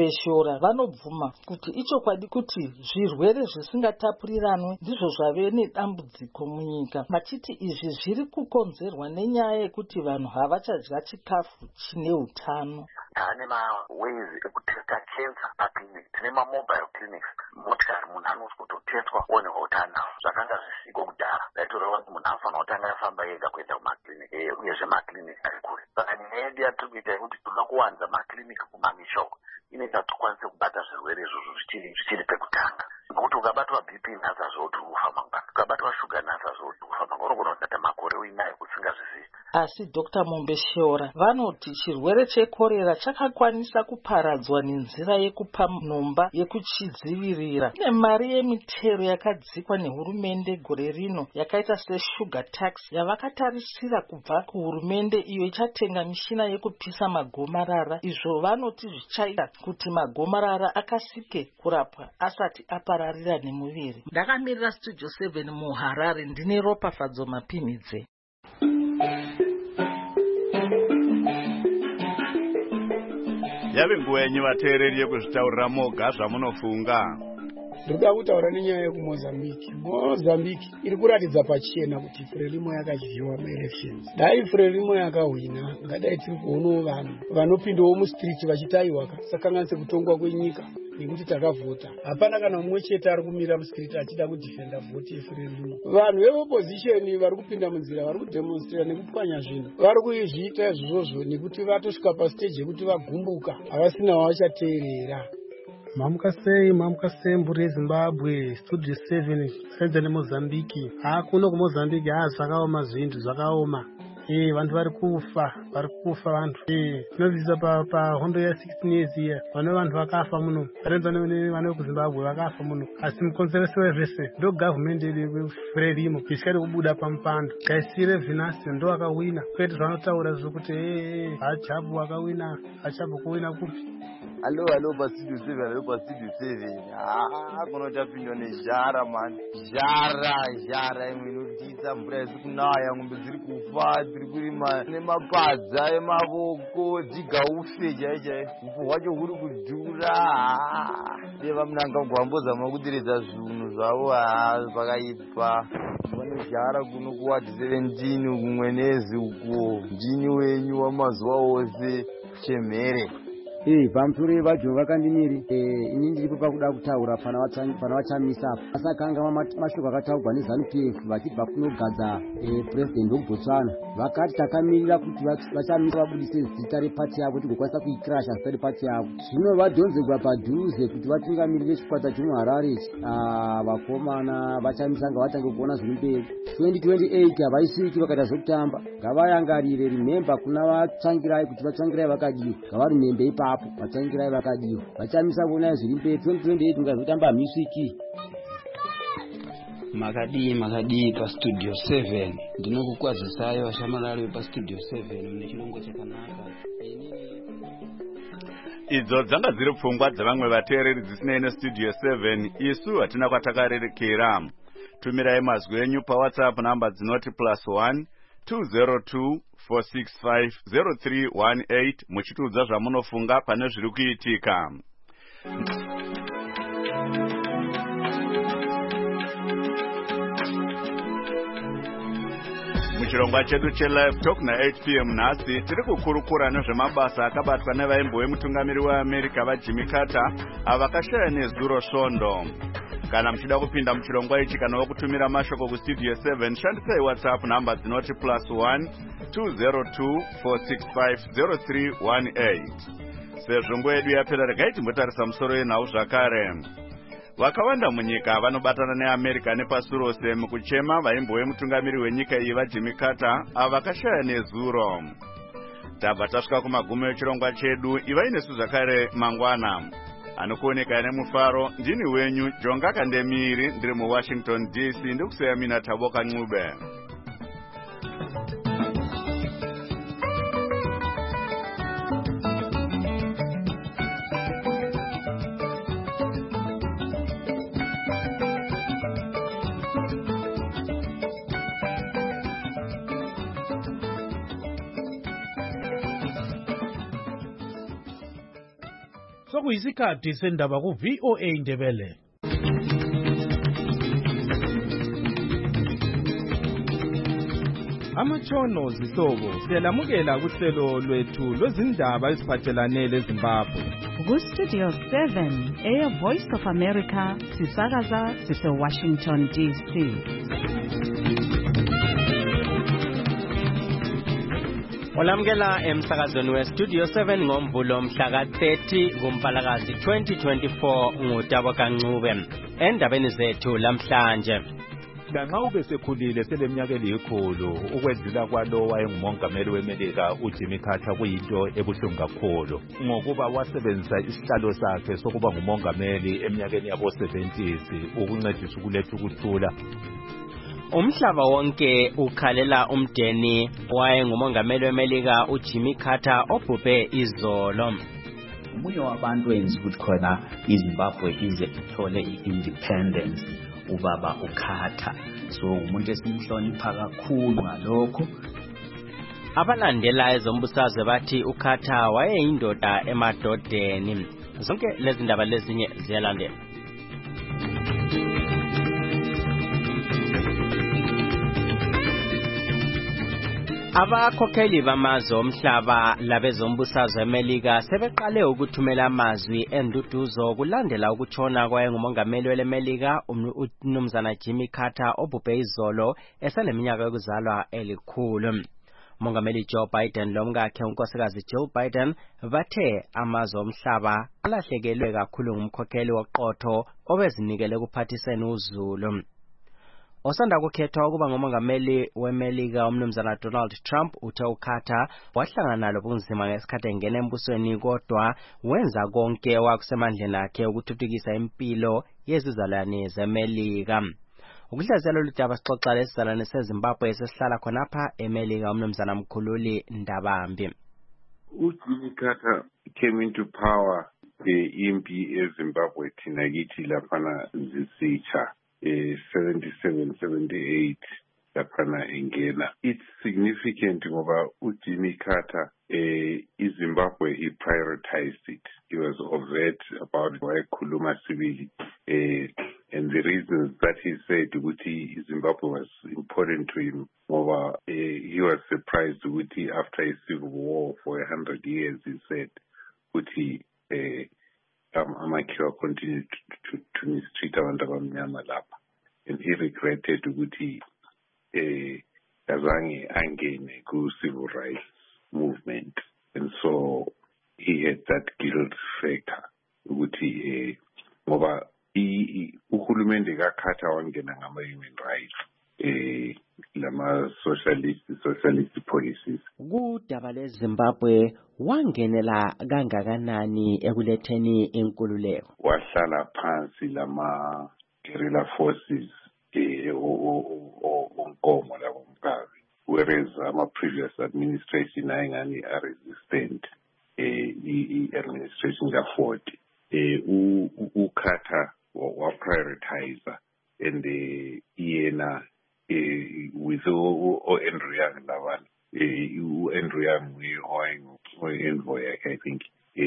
Mumbeshora vanobvuma kuti ichokwadi kuti zvirwere zvisingatapuriranwe ndizvo zvave nedambudziko munyika, vachiti izvi zviri kukonzerwa nenyaya yekuti vanhu havachadya chikafu chine utano. Taane maways ekutesta cancer paclinic, tine mamobile clinics, motikari munhu anozi kutotestwa one utano zvakanga zvisiko kudhara. Daitoreva kuti munhu anofanira kutanga afamba ega kuenda kumakiliniki uyezve makiliniki ari kure. Saka nyaya yedu yatiri kuita yekuti toda kuwanza makiliniki kumamishoko inoita kuti tikwanise kubata zvirwere izvozvo zvichiri pekutanga. Nokuti ukabatwa BP nhasi hazvoti ufa mangwana, ukabatwa shuga nhasi hazvoti ufa mangwana, unogona kutata makore uinayo usingazvizivi. Asi Dr. Mumbeshora vanoti chirwere chekorera chakakwanisa kuparadzwa nenzira yekupa nhomba yekuchidzivirira. Kune mari yemitero yakadzikwa nehurumende gore rino yakaita sesugar tax yavakatarisira kubva kuhurumende iyo ichatenga mishina yekupisa magomarara. Izvo vanoti zvichaita kuti magomarara akasike kurapwa asati apararira nemuviri. Ndakamirira Studio 7 muHarare, ndine Ropafadzo Mapinidze. Yave nguva yenyu vateereri yekuzvitaurira moga zvamunofunga. Ndoda kutaura nenyaya yekumozambique. Mozambique iri kuratidza pachena kuti Frelimo yakadyiwa maelections. Dai Frelimo yakahwina, ngadai tiri kuonawo vanhu vanopindawo mustriti vachitaiwa sakanganise kutongwa kwenyika nekuti takavhota. Hapana kana mumwe chete ari kumira mustriti achida kudhifenda vhoti yeFrelimo. Vanhu veopposition vari kupinda munzira, vari kudemonstrate nekupwanya zvinhu. Vari kuzviita izvozvo nekuti vatosvika pastage yekuti vagumbuka, havasina wavachateerera. Mamukasei mburi yeZimbabwe, Studio 7 senza neMozambique. Kuno kuMozambique zvakaoma zvintu zvakaoma. Vantu vari kufa vantu. Tinozvisa pa hondo ya 16 years iya. Vantu vakafa muno. Varenza nevana vekuZimbabwe vakafa muno. Asi mukonzereso wezvese ndo government yedu Frelimo isikari kubuda pampando. Kaisire Venancio ndo akawina. Kwete zvanotaura zvokuti Achabu akawina, Achabu kuwina kupi. Hello, Studio 7. Kunotapindwa nezhara man. Zhara imwe inotiisa mvura isi kunaya, ngombe dziri kufa, dziri kurima nemapadza emavoko, dzigaufe chaichai. Ufu hwacho huri kudhura. Deva munanga kugwambozama kuderedza zvinhu zvavo zvakaipa. Vane zhara kuno kuwadi 17 kumwenezi uko. Ndini wenyu wamazuva ose chemhere. Pamusoro vacho vakandimiri ini ndiripo pakuda kutaura pana vachamisa asakanga mashoko akataurwa neZANU-PF vachibva kunogadza president weBotswana vakati takamirira kuti vachamisa vabudise zita repati yavo tigokwanisa kuikrasha zita repati yavo. Zvino vadhonzerwa padhuze kuti vatungamirire chikwata chomuHarare. Vakomana vachamisa nga vatange kuona zviri mberi. 2028 havaisviki vakaita zvokutamba. Ngavayangarire rimemba kuna vatsvangirai kuti vatsvangirai vakadiwa. Ngavarimembe ipapo vatsvangirai vakadiwa. Vachamisa kuona zviri mberi. 2028 ngazotamba hamisviki. Makadii pa Studio 7 ndinokukwazisayo vashamarari pa Studio 7 mune chirongwa chakanaka. Idzo dzanga dziri pfungwa dzavamwe vateereri dzisinei neStudio 7. Isu hatina kwatakarerekera. Tumirai mazwi enyu paWhatsApp namba dzinoti +1 202 465 0318 muchitiudza zvamunofunga pane zviri kuitika. Muchirongwa chedu cheLive Talk na8 p.m. nhasi tiri kukurukura nezvemabasa akabatwa nevaimbo vemutungamiri weAmerica vaJimmy Carter avakashaya nezuro svondo. Kana muchida kupinda muchirongwa ichi kana wokutumira mashoko kuStudio 7 shandisai WhatsApp namba dzinoti +1 202 465 0318. Sezvo nguva yedu yapera regai timbotarisa musoro yenhau zvakare. Vakawanda munyika vanobatana neAmerica nepasi rose mukuchema vaimbo vemutungamiri wenyika iyi vaJimmy Carter avakashaya nezuro. Tabva tasvika kumagumo echirongwa chedu. Ivai nesu zvakare mangwana. Anokuoneka nemufaro ndini wenyu Jonga Kandemiri ndiri muWashington DC ndikuseya mina Taboka Ncube. sokuyisikhathi sendaba ku-VOA Indebele. Amatshono zihlobo siyalamukela kuhlelo lwethu lwezindaba eziphathelane leZimbabwe. Ku-Studio 7 eye-Voice of America sisakaza sise-Washington DC. Olamukela emsakazweni we-Studio 7 ngoMvulo mhla ka-30 kuMpalakazi 2024 nguTabo Kancube. Endabeni zethu lamhlanje. Lanxa ubesekhulile seleminyaka elikhulu ukwedlula kwalo wayengumongameli weMelika uJimmy Carter kuyinto ebuhlungu kakhulu ngokuba wasebenzisa isihlalo sakhe sokuba ngumongameli eminyakeni yabo-70s ukuncedisa ukuletha ukuthula. Umhlaba wonke ukhalela umdeni wayengumongameli weMelika uJimmy Carter obhubhe izolo. Umunye wabantu enzi ukuthi khona iZimbabwe ize ithole i-independence ubaba uKarter, so umuntu esimhlonipha kakhulu ngalokho. Abalandela ezombusazwe bathi uKarter wayeyindoda emadodeni. Zonke lezi ndaba lezinye ziyalandela. Abakhokheli bamazwe omhlaba labezombusazwe eMelika sebeqale ukuthumela amazwi enduduzo kulandela ukutshona kwayengumongameli weMelika uMnumzana Jimmy Carter obhubhe izolo eseleminyaka yokuzalwa elikhulu. Umongameli Joe Biden lomkakhe unkosikazi Jill Biden bathe amazwe omhlaba alahlekelwe kakhulu ngumkhokheli woqotho obezinikele kuphathiseni uzulu. Osanda kukhethwa ukuba ngumongameli weMelika uMnumzana Donald Trump uthe uKarter wahlangana lobunzima ngesikhathi engena embusweni kodwa wenza konke okusemandleni akhe ukuthuthukisa impilo yezizalwane zeMelika. Ukuhlaziya lolu daba sixoxa lesizalwane seZimbabwe esihlala khonapha eMelika uMnumzana Mkhululi Ndabambi. uJimmy Carter came into power impi eZimbabwe thina kithi laphana zisitsha 77-78 laphana engena. It's significant ngoba uJimmy Carter iZimbabwe he prioritized it. He was overt about wayekhuluma sibili and the reasons that he said ukuthi Zimbabwe was important to him ngoba he was surprised ukuthi after a civil war for 100 years he said ukuthi amakhiwa continued to mistreat abantu abamnyama lapha, and he regretted ukuthi azange angene ku-civil rights movement, and so he had that guilt factor ukuthi ngoba uhulumende kaKarter wangena ngama-human rights lama-socialist policies. Kudaba leZimbabwe wangenela kangakanani ekuletheni inkululeko? Wahlala phansi lama-guerrilla forces onkomo labomkazi, whereas ama-previous administration ayengani are-resistant i-administration kaFord. uKarter wa-prioritizer and yena with Andrew Young labana Andrew Young envoy I think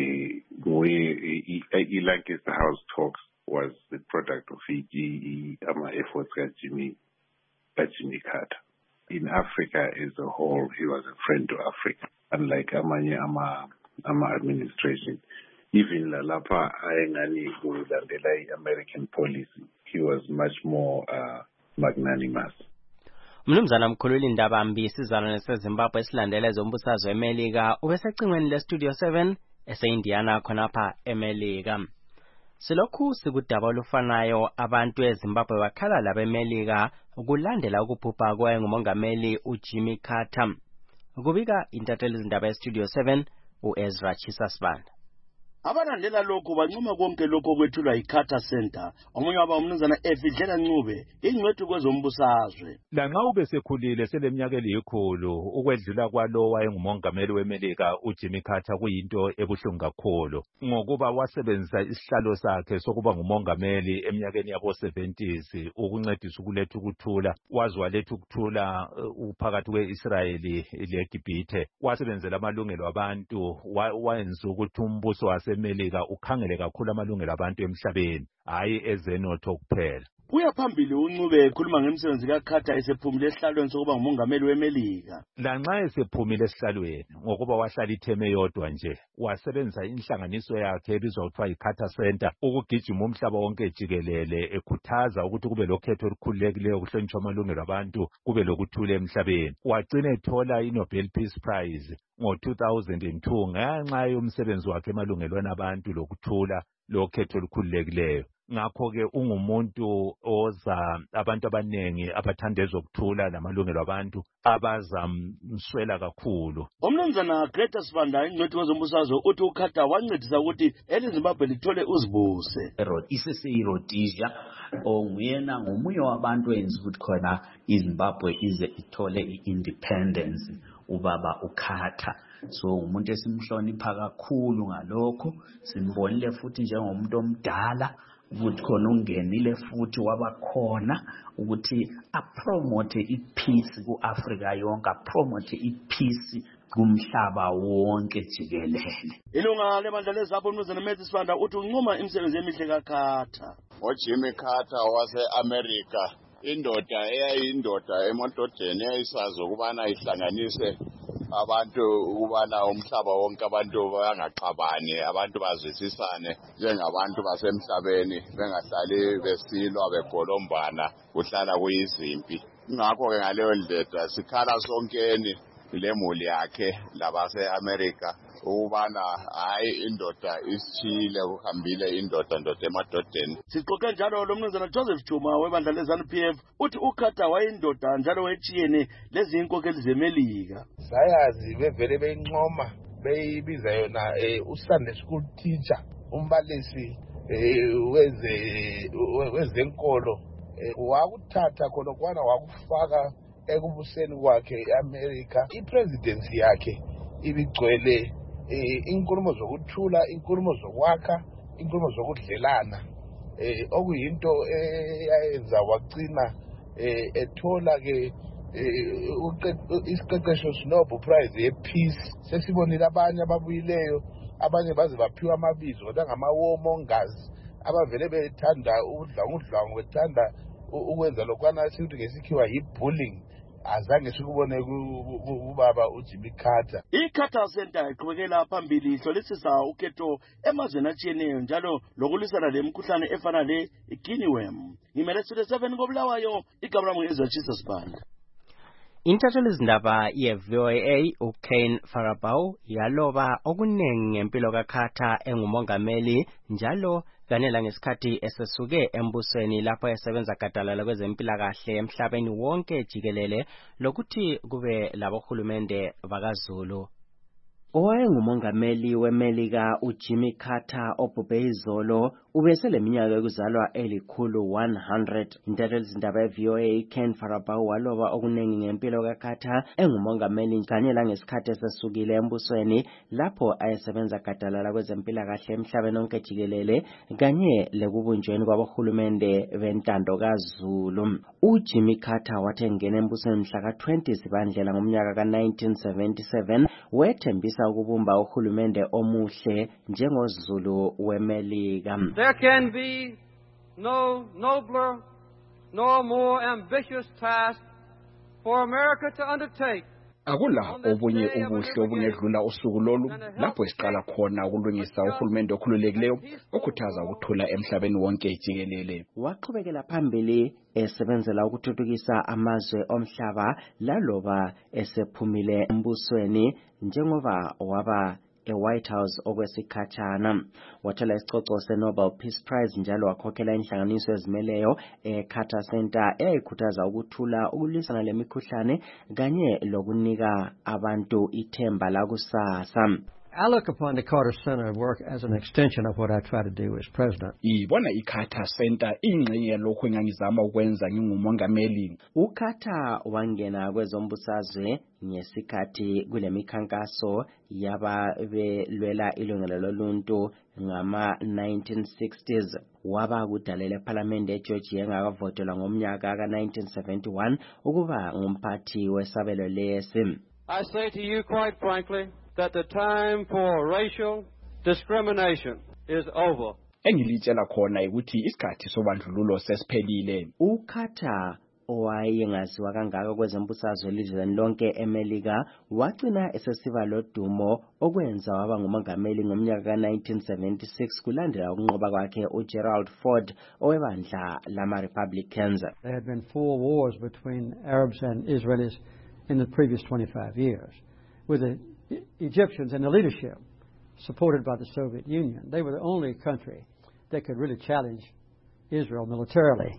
i-Lancaster House talks was the product of efforts Jimmy Carter. In Africa as a whole, he was a friend to Africa, unlike amanye administration. Even lalapha ayengani kulandela American policy, he was much more magnanimous. Mnumzana Mkhululi Ndabambi isizalwane seZimbabwe esilandela ezombusazwe eMelika ubesecingweni leStudio 7 ese-Indiana khonapha eMelika. Silokhu sikudaba olufanayo abantu eZimbabwe bakhala labeMelika ukulandela ukubhubha kwayengumongameli uJimmy Carter. Kubika intatheli izindaba eStudio 7 uEzra Chisasibanda. Abalandela lokho bancoma konke lokho kwethulwa iCarter Center. Omunye waba umnumzana Efidlela Ncube ingcwethu kwezombusazwe. Lanxa ubesekhulile seleminyaka elikhulu ukwedlula kwalo wayengumongameli weMelika uJimmy Carter kuyinto ebuhlungu kakhulu ngokuba wasebenzisa isihlalo sakhe sokuba ngumongameli eminyakeni yabo-70s ukuncedisa ukuletha ukuthula. Waze waletha ukuthula phakathi kwe-Israeli leGibhithe. Wasebenzela amalungelo abantu, wayenza ukuthi umbuso wase wemelika ukhangele kakhulu amalungelo abantu emhlabeni hayi ezenotho kuphela. Uya phambili uNcube ekhuluma ngemisebenzi kaKhata esephumile esihlalweni sokuba ngumongameli weMelika. Lanxa esephumile esihlalweni ngokuba wahlala itheme yodwa nje, wasebenzisa inhlanganiso yakhe ebizwa kuthiwa yiCarter Center ukugijima umhlaba wonke jikelele ekhuthaza ukuthi kube lokhetho olukhululekileyo kuhlonitshwa amalungelo abantu, kube lokuthula emhlabeni. Wagcina ethola iNobel Peace Prize ngo-2002 ngenxa yomsebenzi wakhe emalungelweni abantu lokuthula lokhetho olukhululekileyo. Ngakho-ke ungumuntu oza abantu abaningi abathanda ezokuthula namalungelo abantu abazamswela kakhulu. Umnumzana Greta Sibanda ingcwethi wezombusazwe uthi uKhata wancedisa ukuthi eliZimbabwe lithole uzibuse. Isese-Rhodesia nguyena ngomunye wabantu enza ukuthi khona iZimbabwe ize ithole i-independence, ubaba uKhata. So umuntu esimhlonipha kakhulu ngalokho, simbonile futhi njengomuntu omdala ukuthi khona ungenile futhi wabakhona ukuthi apromote ipeace ku-Afrika yonke, apromote ipeace kumhlaba wonke jikelele. Ilunga lebandla lezabo umnumzana Matthew Sibanda uthi uncoma imisebenzi emihle kaKhata. Jimmy Carter wase-America, indoda eyayindoda emadodeni eyayisazi ukubana ihlanganise abantu, ukubana umhlaba wonke abantu bangaxabani, abantu bazwisisane njengabantu basemhlabeni, bengahlali besilwa begolombana kuhlala kuyizimpi. Ngakho-ke ngaleyo ndlela sikhala sonkeni lemuli yakhe labase-America ukubana hayi indoda isithile kuhambile indoda emadodeni. Sixoxe njalo lomnumzana Joseph Chuma webandla leZANU-PF uthi uKhata wayindoda njalo wetshiyene lezi inkokheli zeMelika. Sayazi bevele beyincoma beyibiza yona uSunday school teacher, umbalisi wezenkolo, wakuthatha khona kwana wakufaka ekubuseni kwakhe eAmerica. Ipresidency yakhe ibigcwele inkulumo zokuthula, inkulumo zokwakha, inkulumo zokudlelana, okuyinto eyayenza wagcina ethola-ke isiqeqesho Nobel Prize ye-Peace. Sesibonile abanye ababuyileyo, abanye baze baphiwa amabizo kodwa ngama-warmongers abavele bethanda udlangu, bethanda ukwenza lokwana sithi ngesikhiwa yi-bullying. Azange sikubone kubaba uJimmy Carter. ICarter Center iqhubekela phambili ihlolisisa ukhetho emazweni atshiyeneyo njalo lokulwisana lemikhuhlane efana le-guinea worm. Ngimele Studio 7 koBulawayo, igama lami ngu-Ezwatshisa Sibanda. Intatheli izindaba ye-VOA uKane Farabau yaloba okunengi ngempilo kaKhata engumongameli njalo kanela ngesikhathi esesuke embusweni lapho esebenza gadalala kwezempilakahle emhlabeni wonke jikelele lokuthi kube labohulumende bakaZulu. Owayengumongameli weMelika uJimmy Carter obhubhe izolo ubeseleminyaka yokuzalwa elikhulu 100. Intatheli izindaba ye-VOA Ken Farabau waloba okunengi ngempilo kaKhata engumongameli kanye langesikhathi esesukile embusweni lapho ayesebenza gadalala kwezempilakahle emhlabeni wonke jikelele kanye lekubunjweni kwabohulumende bentando kaZulu. uJimmy Carter wathi engena embusweni mhla ka-20 Zibandlela ngomnyaka ka-1977 wethembisa ukubumba uhulumende omuhle njengoZulu weMelika. There can be no nobler nor more ambitious task for America to undertake. Akula obunye ubuhle obungedlula usuku lolu lapho isiqala khona ukulungisa uhulumende okhululekileyo okhuthaza ukuthula emhlabeni wonke jikelele. Waqhubekela phambili esebenzela ukuthuthukisa amazwe omhlaba laloba esephumile embusweni njengoba waba eWhite House okwesikhatshana. Wathola isicoco seNobel Peace Prize njalo wakhokhela inhlanganiso ezimeleyo eCarter Center eyayikhuthaza ukuthula, ukulwisana lemikhuhlane kanye lokunika abantu ithemba lakusasa. I look upon the Carter Center work as an extension of what I try to do as president. Ibona iCarter Center ingxenye lokho engangizama ukwenza ngingumongameli. uKhata wangena kwezombusazwe ngesikhathi kulemikhankaso yababelwela ilungelo loluntu ngama-1960s. Waba kudalela eParliament eGeorgia engakavotelwa ngomnyaka ka-1971 ukuba ngumphathi wesabelo lesi. I say to you quite frankly that the time for racial discrimination is over. Engilitshela khona ukuthi isikhathi sobandlululo sesiphelile. uCarter owayengaziwa kangaka kwezembusazwe elizweni lonke eMelika wagcina esesiba lodumo okwenza waba ngumongameli ngomnyaka ka-1976 kulandela ukunqoba kwakhe uGerald Ford owebandla lama-Republicans. There had been 4 wars between Arabs and Israelis in the previous 25 years, with the Egyptians and the leadership supported by the Soviet Union. They were the only country that could really challenge Israel militarily.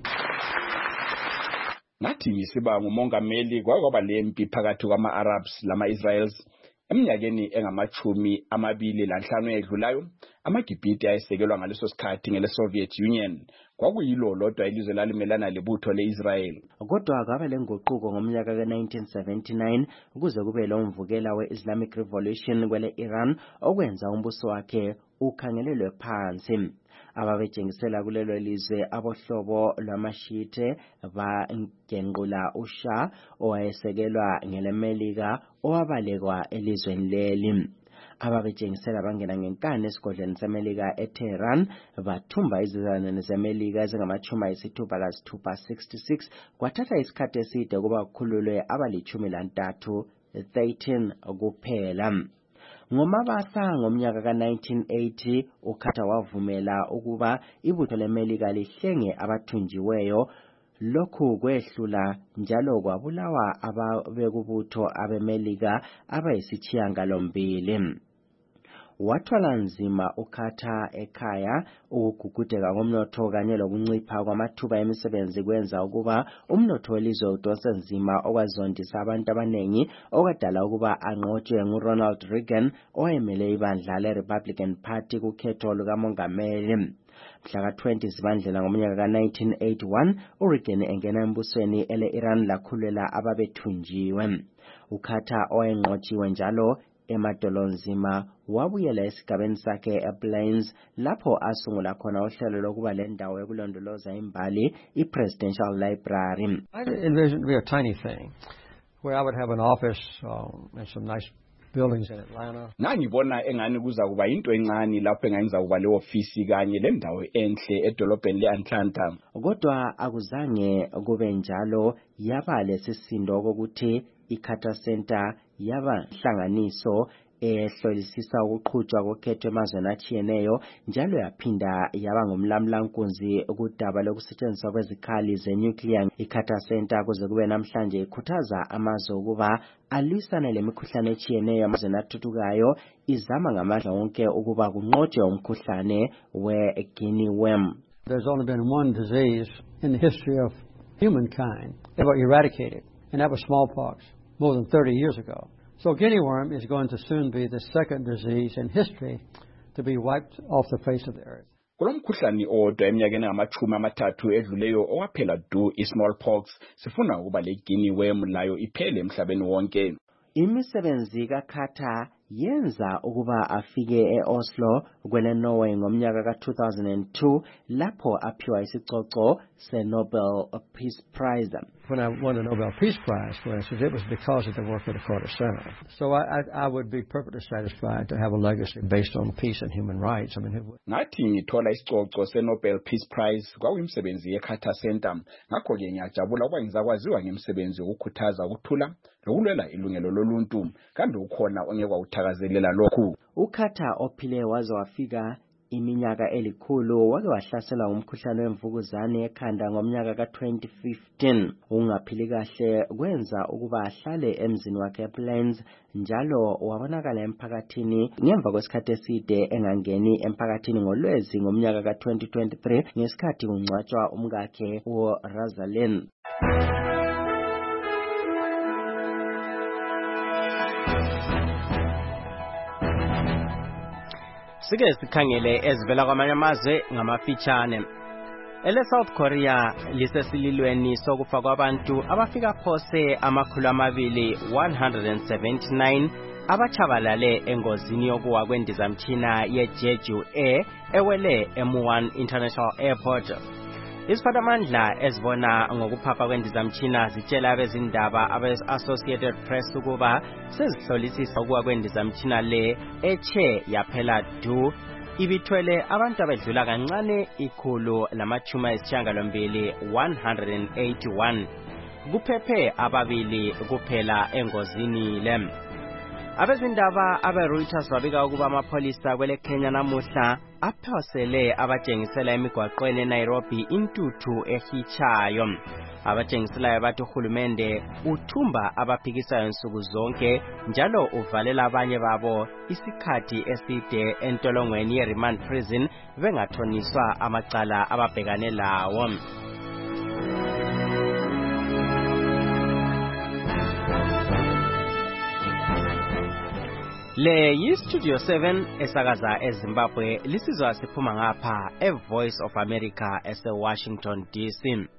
Nathi ngisiba ngumongameli kwaba lempi phakathi kwama-Arabs lama-Israels eminyakeni engamachumi amabili lanhlanu edlulayo. AmaGibhithe ayesekelwa ngaleso sikhathi ngele-Soviet Union kwakuyilo lodwa ilizwe lalimelana lebutho le-Israel. Kodwa kwaba lenguquko ngomnyaka ka-1979 ukuze kube lo mvukela we-Islamic Revolution kwele Iran okwenza umbuso wakhe ukhangelelwe phansi. Ababejengisela kulelo lizwe abohlobo lwamashite bangenqula uShah owayesekelwa ngeleMelika owabalekwa elizweni leli. Ababejengisela bangena ngenkani esigodlweni seMelika eTehran bathumba izizalwane zeMelika ezingama-66 kwathatha isikhathi eside kuba kukhululwe abali-13 kuphela. Ngomabasa ngomnyaka ka-1980 uCarter wavumela ukuba ibutho leMelika lihlenge abathunjiweyo. Lokhu kwehlula njalo kwabulawa ababekubutho abeMelika abayisishiyagalombili. Wathwala nzima uCarter ekhaya ukugugudeka komnotho kanye lokuncipha kwamathuba emisebenzi kwenza ukuba umnotho welizwe udonse nzima okwazondisa abantu abanengi okwadala ukuba anqotshwe nguRonald Reagan owayemele ibandla le-Republican Party kukhetho lukamongameli. Mhla ka-20 Zibandlela ngomnyaka ka-1981 uReagan engena embusweni ele-Iran lakhulula ababethunjiwe. uCarter owayenqotshiwe njalo emadolonzima wabuyela esigabeni sakhe ePlains lapho asungula khona uhlelo lokuba lendawo yokulondoloza imbali iPresidential Library. I envisioned it to be a tiny thing where I would have an office and some nice buildings in Atlanta. Ngangibona engani kuza kuba into encane lapho engayenza kuba le office kanye lendawo enhle edolobheni leAtlanta. Kodwa akuzange kube njalo. Yaba lesisindo kokuthi iCarter Center yaba hlanganiso ehlolisisa ukuqhutshwa kokhetho emazweni atshiyeneyo njalo yaphinda yaba ngumlamlankunzi ukudaba lokusetshenziswa kwezikhali zenuclear. iCarter Center kuze kube namhlanje ikhuthaza amazwe ukuba alwisane lemikhuhlane etshiyeneyo amazweni athuthukayo izama ngamandla wonke ukuba kunqotshwe umkhuhlane we-guinea worm. There's only been one disease in the history of humankind ever eradicated, and that was smallpox more than 30 years ago. So guinea worm is going to soon be the second disease in history to be wiped off the face of the earth. Kulomkhuhlane odwa eminyakeni engamachumi amathathu edluleyo owaphela du i-smallpox sifuna ukuba le guinea worm layo iphele emhlabeni wonke. Imisebenzi kaCarter yenza ukuba afike eOslo kwele Norway ngomnyaka ka-2002 lapho aphiwa isicoco se-Nobel Peace Prize. When I won the Nobel Peace Prize, for instance, it was because of the work of the Carter Center. So I would be perfectly satisfied to have a legacy based on peace and human rights. I mean, ngathi ngithola isicoco se-Nobel Peace Prize kwakuyimisebenzi ye-Carter Center. Ngakho-ke ngiyajabula ukuba ngizakwaziwa ngemisebenzi yokukhuthaza ukuthula lokulwela ilungelo loluntu kanti ukhona ongekwa uthakazelela lokhu. uCarter ophile waze wafika iminyaka elikhulu wake wahlaselwa umkhuhlane wemvukuzane ekhanda ngomnyaka ka-2015. Ungaphili kahle kwenza ukuba ahlale emzini wakhe ePlains njalo wabonakala emphakathini ngemva kwesikhathi eside engangeni emphakathini ngoLwezi ngomnyaka ka-2023 ngesikhathi kungcwatshwa umkakhe uRosalind. Sike sikhangele ezivela kwamanye amazwe ngamafitshane. South Korea lisesililweni sokufa kwabantu abafika phose 279 abachabalale engozini yokuwa kwendizamtshina yeJeju Air ewele eMuan International Airport. Iziphathamandla ezibona ngokuphapha kwendizamtshina zitshela abezindaba abe-Associated Press ukuba sezihlolisisa ukuwa kwendizamtshina le ethe yaphela du ibithwele abantu abedlula kancane 181 kuphephe ababili kuphela engozini le. Abezindaba abe-Reuters babika ukuba amapholisa kwele Kenya namuhla aphosele abatshengisela emigwaqweni eNairobi intuthu ehitshayo. Abatshengiselayo bathi uhulumende uthumba abaphikisayo nsuku zonke njalo uvalela abanye babo isikhathi eside entolongweni ye-remand prison bengathoniswa amacala ababhekane lawo. Le yi-Studio 7 esakaza eZimbabwe lisizwa siphuma ngapha eVoice of America ese-Washington DC.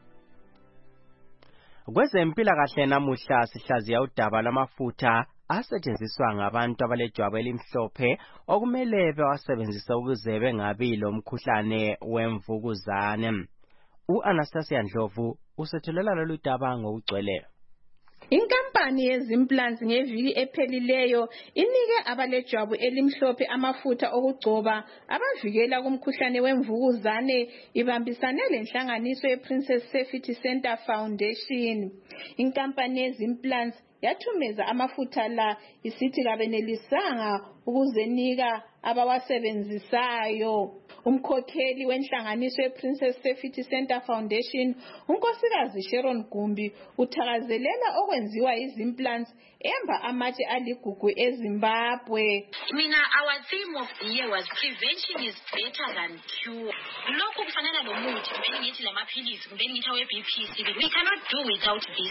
Kwezempilakahle namuhla sihlaziya udaba lwamafutha asetshenziswa ngabantu abalejwabu elimhlophe okumele bewasebenzise ukuze bengabi lomkhuhlane wemvukuzane. U-Anastasia Ndlovu usethulela lolu daba ngokugcweleyo. Inkampani yezimplants ngeviki ephelileyo inike abalejwabu elimhlophe amafutha okugcoba abavikela kumkhuhlane wemvukuzane ibambisane lenhlanganiso yePrincess Safety Center Foundation. Inkampani yezimplants yathumeza amafutha la isithi kabenelisanga ukuzenika abawasebenzisayo. Umkhokheli wenhlanganiso yePrincess Safety Center Foundation, unkosikazi Sharon Gumbi, uthakazelela okwenziwa izimplants emva amatshe aligugu eZimbabwe. Our theme of the year was prevention is better than cure. Lokhu kufanana nomuthi, kumbe ngithi lamaphilisi, kumbe ngithi awe-BP. We cannot do without this.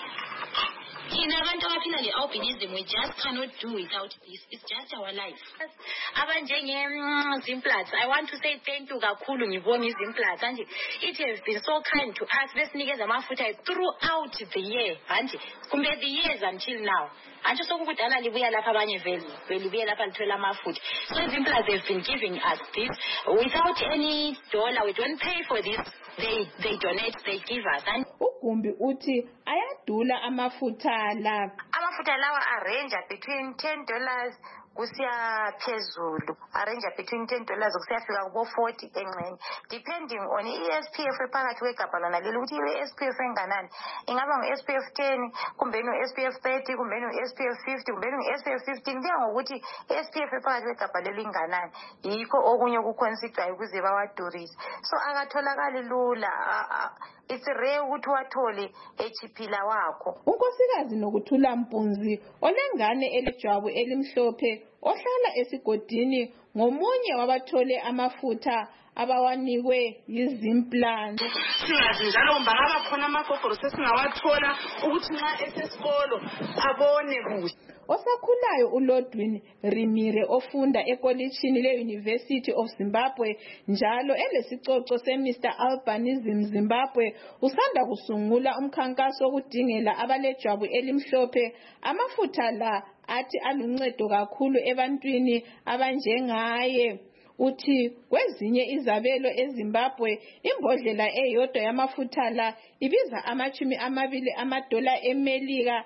Abantu abaphila le-albinism, we just cannot do without this. It's just our life. Zimplatz, I want to say thank you kakhulu ngibonga izimplatz. And it has been so kind to us. Besinikeza amafutha throughout the year. And kumbe the years until now. Antsho sokukudala libuya lapha abanye vele libuya lapha lithola amafutha. So izimplatz have been giving us this without any dollar. We don't pay for this. They donate, they give us. And uGumbi uthi ayadula amafutha la. Amafutha lawa arrange between $10 kusiya phezulu, arrange between $10 kusiyafika kubo 40 engxenye, depending on i-SPF ephakathi kwegabha lona leli ukuthi i-SPF enganani. Ingaba ngu-SPF 10 kumbe ngu-SPF 30 kumbe ngu-SPF 50 kumbe ngu-SPF 15 kuya ngokuthi i-SPF ephakathi kwegabha leli inganani. Yikho okunye okuconsiderwayo ukuze bawadurise. So akatholakali lula. It's rare ukuthi wathole echiphila wakho. Unkosikazi Nokuthula Mpunzi olengane elejwabu elimhlophe ohlala esigodini ngomunye wabathole amafutha abawanikwe yizimplants. Singazi njalo ngaba khona amagogorosi esingawathola ukuthi nxa esesikolo abone kuhle. Osakhulayo uLodwin Rimire ofunda ekolitshini le-University of Zimbabwe njalo elesicoco se-Mr. Albinism Zimbabwe usanda kusungula umkhankaso okudingela abalejwabu elimhlophe amafutha la athi aluncedo kakhulu ebantwini abanjengaye. Uthi kwezinye izabelo eZimbabwe imbodlela eyodwa yamafutha la ibiza $20 eMelika,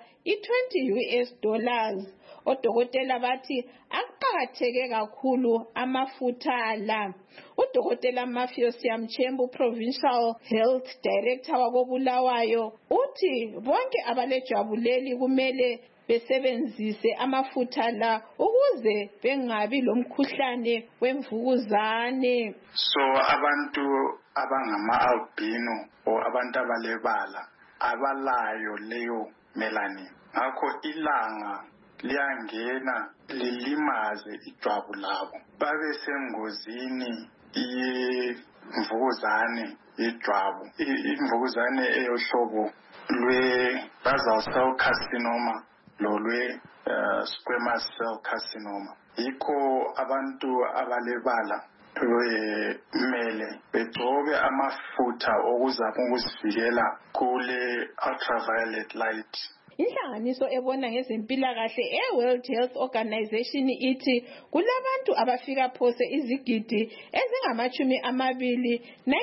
$20. Odokotela bathi aqakatheke kakhulu amafutha la. Udokotela Mafiosia Mchembu, Provincial Health Director wakoBulawayo, uthi bonke abalejwabu leli kumele besebenzise amafutha la ukuze bengabi lomkhuhlane wemvukuzane. So abantu abangama-albino or abantu abalebala abalayo leyo melanin, ngakho ilanga liyangena lilimaze ijwabu labo babe sengozini yemvukuzane yejwabu, imvukuzane eyohlobo lwe-basal cell carcinoma lolwe squamous cell carcinoma. Yikho abantu abalebala kumele begcobe amafutha okuzivikela kule ultraviolet light Inhlanganiso ebona ngezempilakahle e-World Health Organization ithi kulabantu abafika phose izigidi ezingama-20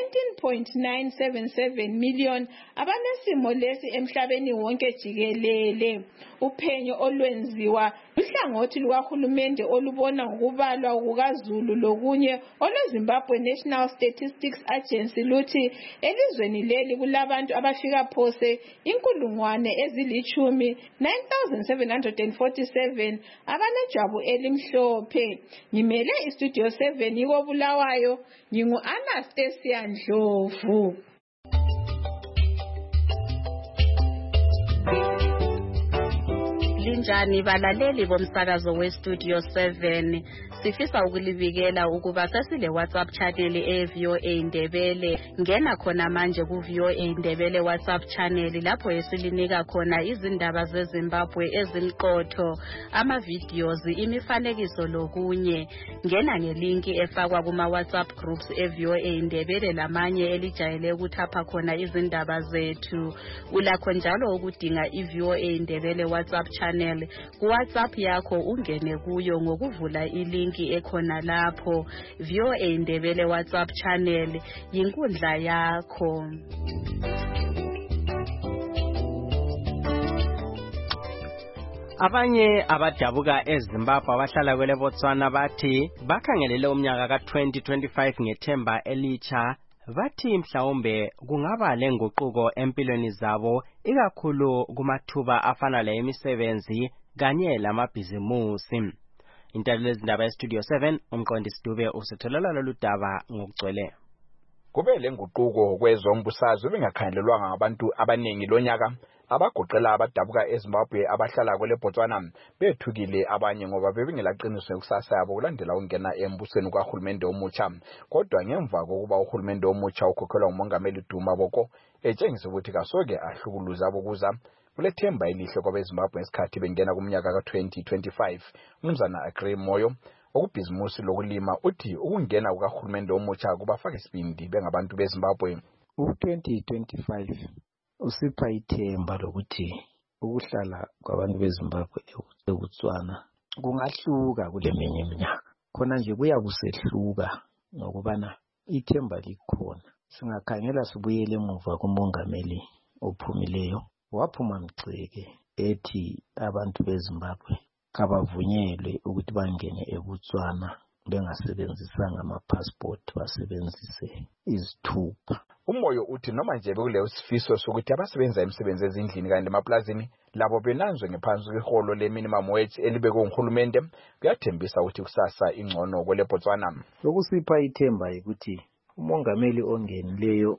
19.977 million abanesimo lesi emhlabeni wonke jikelele. Uphenyo olwenziwa uhlangothi lukahulumende olubona ngokubalwa kukaZulu lokunye olweZimbabwe National Statistics Agency luthi elizweni leli kulabantu abafika phose 9,747 abanejwabu elimhlophe. Ngimele iStudio 7 yiko Bulawayo, ngingu-Anastasia Ndlovu. Linjani balaleli bomsakazo weStudio 7, sifisa ukulibikela ukuba sasile WhatsApp channel eVOA Ndebele. Ngena khona manje kuVOA Ndebele WhatsApp channel lapho esilinika khona izindaba zeZimbabwe ezimqotho, ama-videos, imifanekiso lokunye. Ngena ngelinki efakwa kuma WhatsApp groups eVOA Ndebele lamanye elijayele ukuthapha khona izindaba zethu. Ulakho njalo ukudinga iVOA Ndebele WhatsApp channel ku-WhatsApp yakho, ungene kuyo ngokuvula ilinki ekhona lapho. VOA Ndebele WhatsApp channel yinkundla yakho. Abanye abadabuka eZimbabwe abahlala kwele Botswana bathi bakhangelele umnyaka ka-2025 ngethemba elitsha. Bathi mhlawumbe kungaba lenguquko empilweni zabo, ikakhulu kumathuba afana lemisebenzi kanye lamabhizimusi. Intalo lezindaba eStudio 7, umqondisi Dube usitholela lolu daba ngokugcwele. Kube lenguquko kwezombusazwe bengakhangelelwanga ngabantu abaningi lonyaka. Abagoqela abadabuka eZimbabwe abahlala kwele Botswana bethukile abanye ngoba bebingelaqiniso ikusasa yabo kulandela ungena embusweni kahulumende omutsha. Kodwa ngemva kokuba uhulumende omutsha ukhokhelwa ngumongameli Duma Boko etshengisa ukuthi kasoke ahlukuluza abokuza kulethemba elihle kwabeZimbabwe ngesikhathi bengena kumnyaka ka-2025. Umnumzana Agrey Moyo okubhizimusi lokulima uthi ukungena kukahulumende omutsha kubafaka isibindi bengabantu beZimbabwe. U-2025 usipha ithemba lokuthi ukuhlala kwabantu beZimbabwe eBotswana kungahluka kule minye iminyaka. Khona nje kuyakusehluka ngokubana ithemba likhona. Singakhangela sibuyele emuva kumongameli ophumileyo, waphuma mgceke ethi abantu beZimbabwe kabavunyelwe ukuthi bangene eBotswana bengasebenzisanga ama-passport, basebenzise izithupha. Umoyo uthi noma nje bekuleyo sifiso sokuthi abasebenza imisebenzi ezindlini kanye lemaplazini labo benanzwe ngephansi kweholo le-minimum wage elibekwe nguhulumende, kuyathembisa ukuthi kusasa ingcono kwele Botswana. Lokusipha ithemba ukuthi umongameli ongenileyo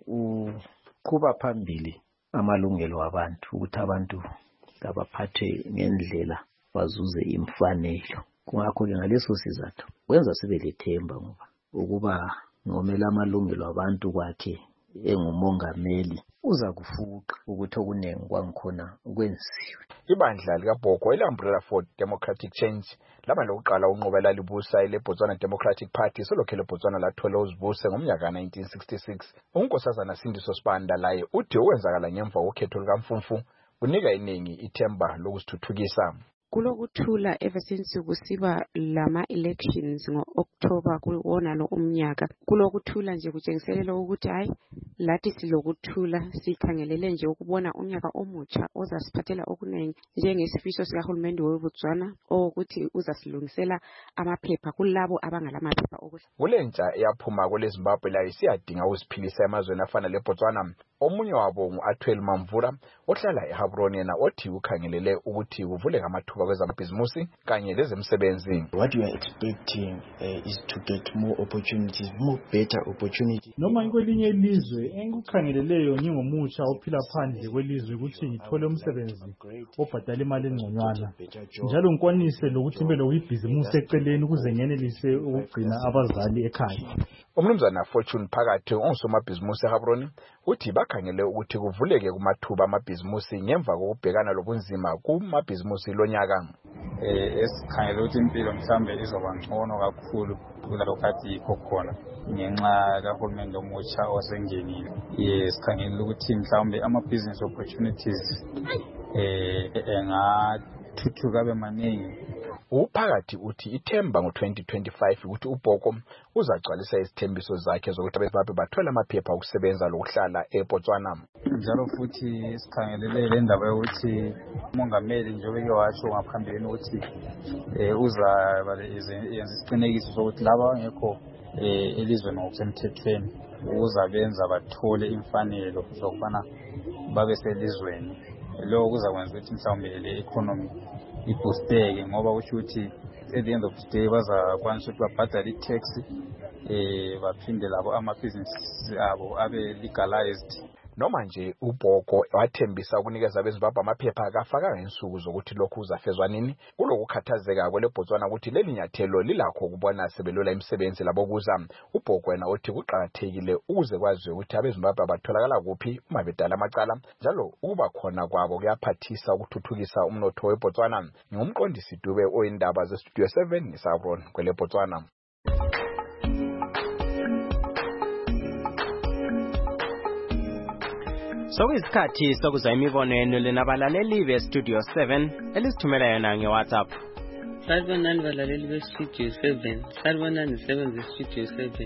uqhuba phambili amalungelo abantu, ukuthi abantu abaphathwe ngendlela bazuze imfanelo. Kungakho-ke ngaleso sizathu kwenza sibe lethemba ngoba ukuba ngomela amalungelo abantu kwakhe engumongameli uza kufuqa ukuthi okuningi kwangikhona kwenziwe. Ibandla likaBhoko ele-Umbrella for Democratic Change laba lokuqala unqoba elalibusa ele-Botswana Democratic Party selokhu ele-Botswana lathola uzibuse ngomnyaka ka-1966. Unkosazana Sindiso Sibanda laye uthi okwenzakala ngemva kokhetho lukaMfumfu kunika iningi ithemba lokusithuthukisa. Kulokuthula ever since kusiba lama elections ngo-October kuwona lo umnyaka. Kulokuthula nje kutshengiselela ukuthi hayi lathi silokuthula, sikhangelele nje ukubona umnyaka omutsha ozasiphathela okuningi njengesifiso sikahulumende weBotswana ukuthi uzasilungisela amaphepha kulabo abangalamaphepha okuhla. Kulentsha eyaphuma kwele Zimbabwe layo siyadinga ukuziphilisa emazweni afana leBotswana. Omunye wabo ngu-Atwell Mamvura ohlala eHabroni yena othi ukhangelele ukuthi kuvuleke amathuba kwezamabhizimusi kanye lezemisebenzi. What we are expecting is to get more opportunities, more better opportunities. Noma kwelinye ilizwe engikukhangeleleyo ngingomutsha ophila phandle kwelizwe ukuthi ngithole umsebenzi obhadala imali engconywana, njalo ngikwanise lokuthi mbe lokuyibhizimusi eceleni ukuze ngenelise ukugcina abazali ekhaya. Umnumzana Fortune Phakathi ongusomabhizimusi eHabroni uthi bakhangele ukuthi kuvuleke kumathuba amabhizimusi ngemva kokubhekana lobunzima kumabhizimusi lonyaka. Esikhangele ukuthi impilo mhlambe izoba ngcono kakhulu kulokho kade yikho khona ngenxa kahulumende omutsha osengenile. Sikhangele ukuthi mhlambe ama-business opportunities engathuthuka abe maningi. Uphakathi uthi ithemba ngo-2025 ukuthi uBhoko uzagcwalisa izithembiso zakhe zokuthi abeZimbabwe bathola amaphepha okusebenza lokuhlala eBotswana. Njalo futhi sikhangelele le ndaba yokuthi umongameli njengoba watsho ngaphambilini ukuthi uzaba yenza isiqinekiso sokuthi laba bangekho elizweni ngokusemthethweni uzabenza bathole imfanelo zokubana babe selizweni. Lokho kuzakwenza ukuthi mhlawumbe le economy iboosteke ngoba kusho ukuthi at the end of the day bazakwanisa ukuthi babhadale i-tax baphinde labo amabhizinisi abo abe legalized. Noma nje uBhoko wathembisa ukunikeza abeZimbabwe amaphepha akafakanga insuku zokuthi lokhu uzafezwa nini. Kulokukhathazeka kweleBotswana ukuthi leli nyathelo lilakho ukubona sebelola imisebenzi labo kuza. uBhoko yena uthi kuqhakathekile ukuze kwaziwe ukuthi abeZimbabwe batholakala kuphi uma bedala amacala njalo ukuba khona kwabo kuyaphathisa ukuthuthukisa umnotho weBotswana. Ngumqondisi Dube oyindaba zeStudio 7 eSabron kweleBotswana. Sokuyisikhathi sokuzwa imibono yenu lenabalaleli beStudio 7 elisithumela yona ngeWhatsApp. Sanibonani balaleli beStudio 7. Sanibonani sebenza eStudio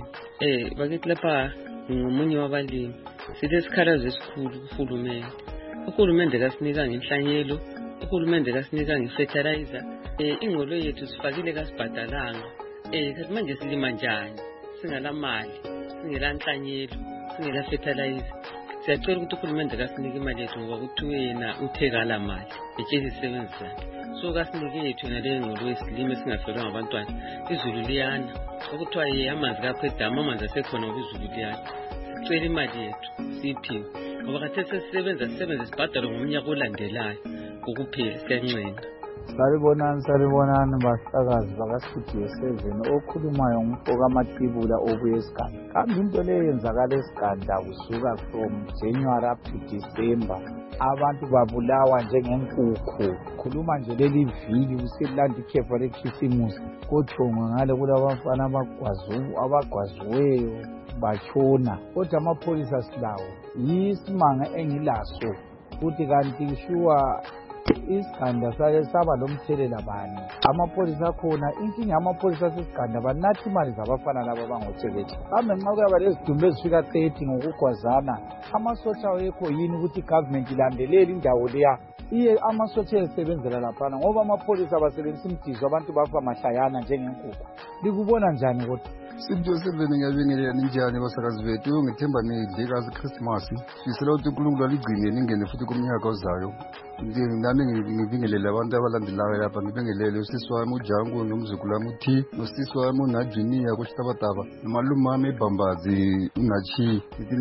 7. Bakithi lapha ngomunye wabalimi. Silesikhalazo esikhulu kuhulumende. Uhulumende kasinika ngenhlanyelo, uhulumende kasinika ngefertilizer. Ingqolo yethu sifakile kasibhadalanga. Kathi manje silima njani? Singala mali, singela nhlanyelo, singela fertilizer. Siyacela ukuthi uhulumende kasinike imali yethu ngoba kuthiwe yena uthekala mali etshela isisebenzi sakhe. So kasinike yethu yena le ngqolo yesilimo esingafelwa ngabantwana. Izulu liyana okuthiwa amanzi kapho edamu amanzi asekhona ngoba izulu liyana. Sicela imali yethu siyiphiwe ngoba khathesi sisebenza sibhadale ngomnyaka olandelayo ukuphela siyancenga. Salibonani bahlakazi bakaStudio 7 okhulumayo ngumfoka amatibula obuye esiganda. Kambe into leyo yenzakala esiganda kusuka from January up to December. Abantu babulawa njengenkukhu. Khuluma nje leli viki kuselandi ikhefa lekhisimusi. Kothongwa ngale kulabafana abagwaziweyo bachona. Kodwa amapholisa silawo. Yisimanga engilaso. Futhi kanti shuwa isiganda saba lomthelela bani amapholisa khona inkinga yamapholisa sesiganda banathi imali zabafana laba abangotsheletshe kambe nxa kuyaba lezidumbu ezifika 30 ngokugwazana amasotsha awekho yini ukuthi government ilandelele indawo leya iye amasotsha esebenzela laphana ngoba amapholisa basebenzisa imdizo abantu bafa mahlayana njengenkukhu likubona njani kodwa Studio 7 ngiyabingelela ninjani basakazi bethu ngithemba nidle kahle Christmas sisela ukuthi uNkulunkulu aligcine ningene futhi kumnyaka ozayo nami ngibingelela abantu abalandelayo lapha ngibingelele usisi wami uJangu nomzukulu wami uthi nosisi wami uNajuniya kuHlabataba nomalume wami eBambazi uNachi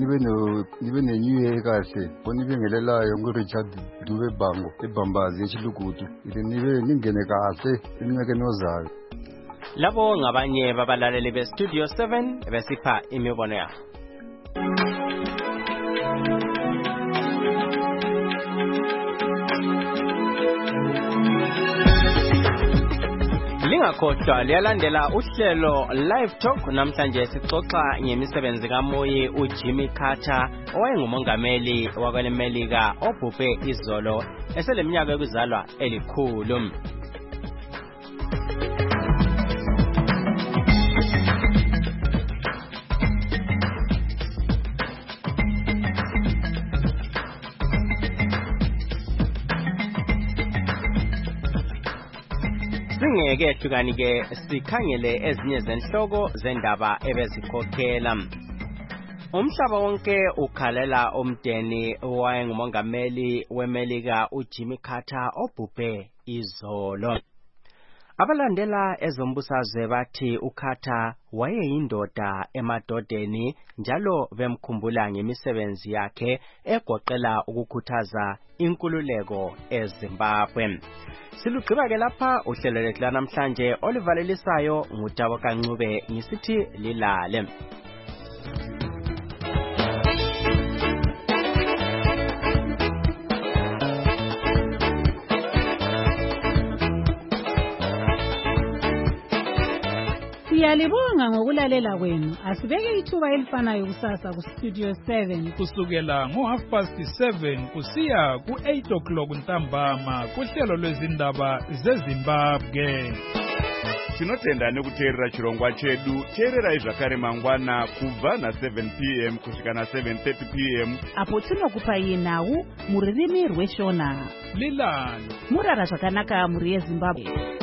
nibe neNew Year kahle bonibingelelayo nguRichard Dube Bango eBambazi eChilugudu nibe ningene kahle eminyakeni ozayo. Labo ngabanye babalaleli beStudio 7 besipha imibono yabo. Lingakhohlwa liyalandela uhlelo Live Talk namhlanje sixoxa ngemisebenzi kaMoyi uJimmy Carter owayengumongameli wakweMelika obhubhe izolo eseleminyaka yokuzalwa elikhulu. Singeke ehlukanike sikhangele ezinye zenhloko zendaba ebezikhokhela. Umhlaba wonke ukhalela umdeni owayengumongameli weMelika uJimmy Carter obhubhe izolo. Abalandela ezombusazwe bathi uCarter wayeyindoda emadodeni njalo bemkhumbula ngemisebenzi yakhe egoqela ukukhuthaza inkululeko eZimbabwe. Silugqiba ke lapha uhlelo lethu namhlanje olivalelisayo ngutabo kaNcube ngisithi lilale. Siyalibonga ngokulalela kwenu. Asibeke ithuba elifanayo kusasa ku Studio 7 kusukela ngo7:30 kusiya ku8 ntambama kuhlelo lwezindaba zeZimbabwe. Tinotenda nekuteerera chirongwa chedu. Teererai zvakare mangwana kubva na7 p.m. kusvika na7:30 p.m. apo tinokupai nhau muririmi rweshona. Lilani murara zvakanaka muri yeZimbabwe.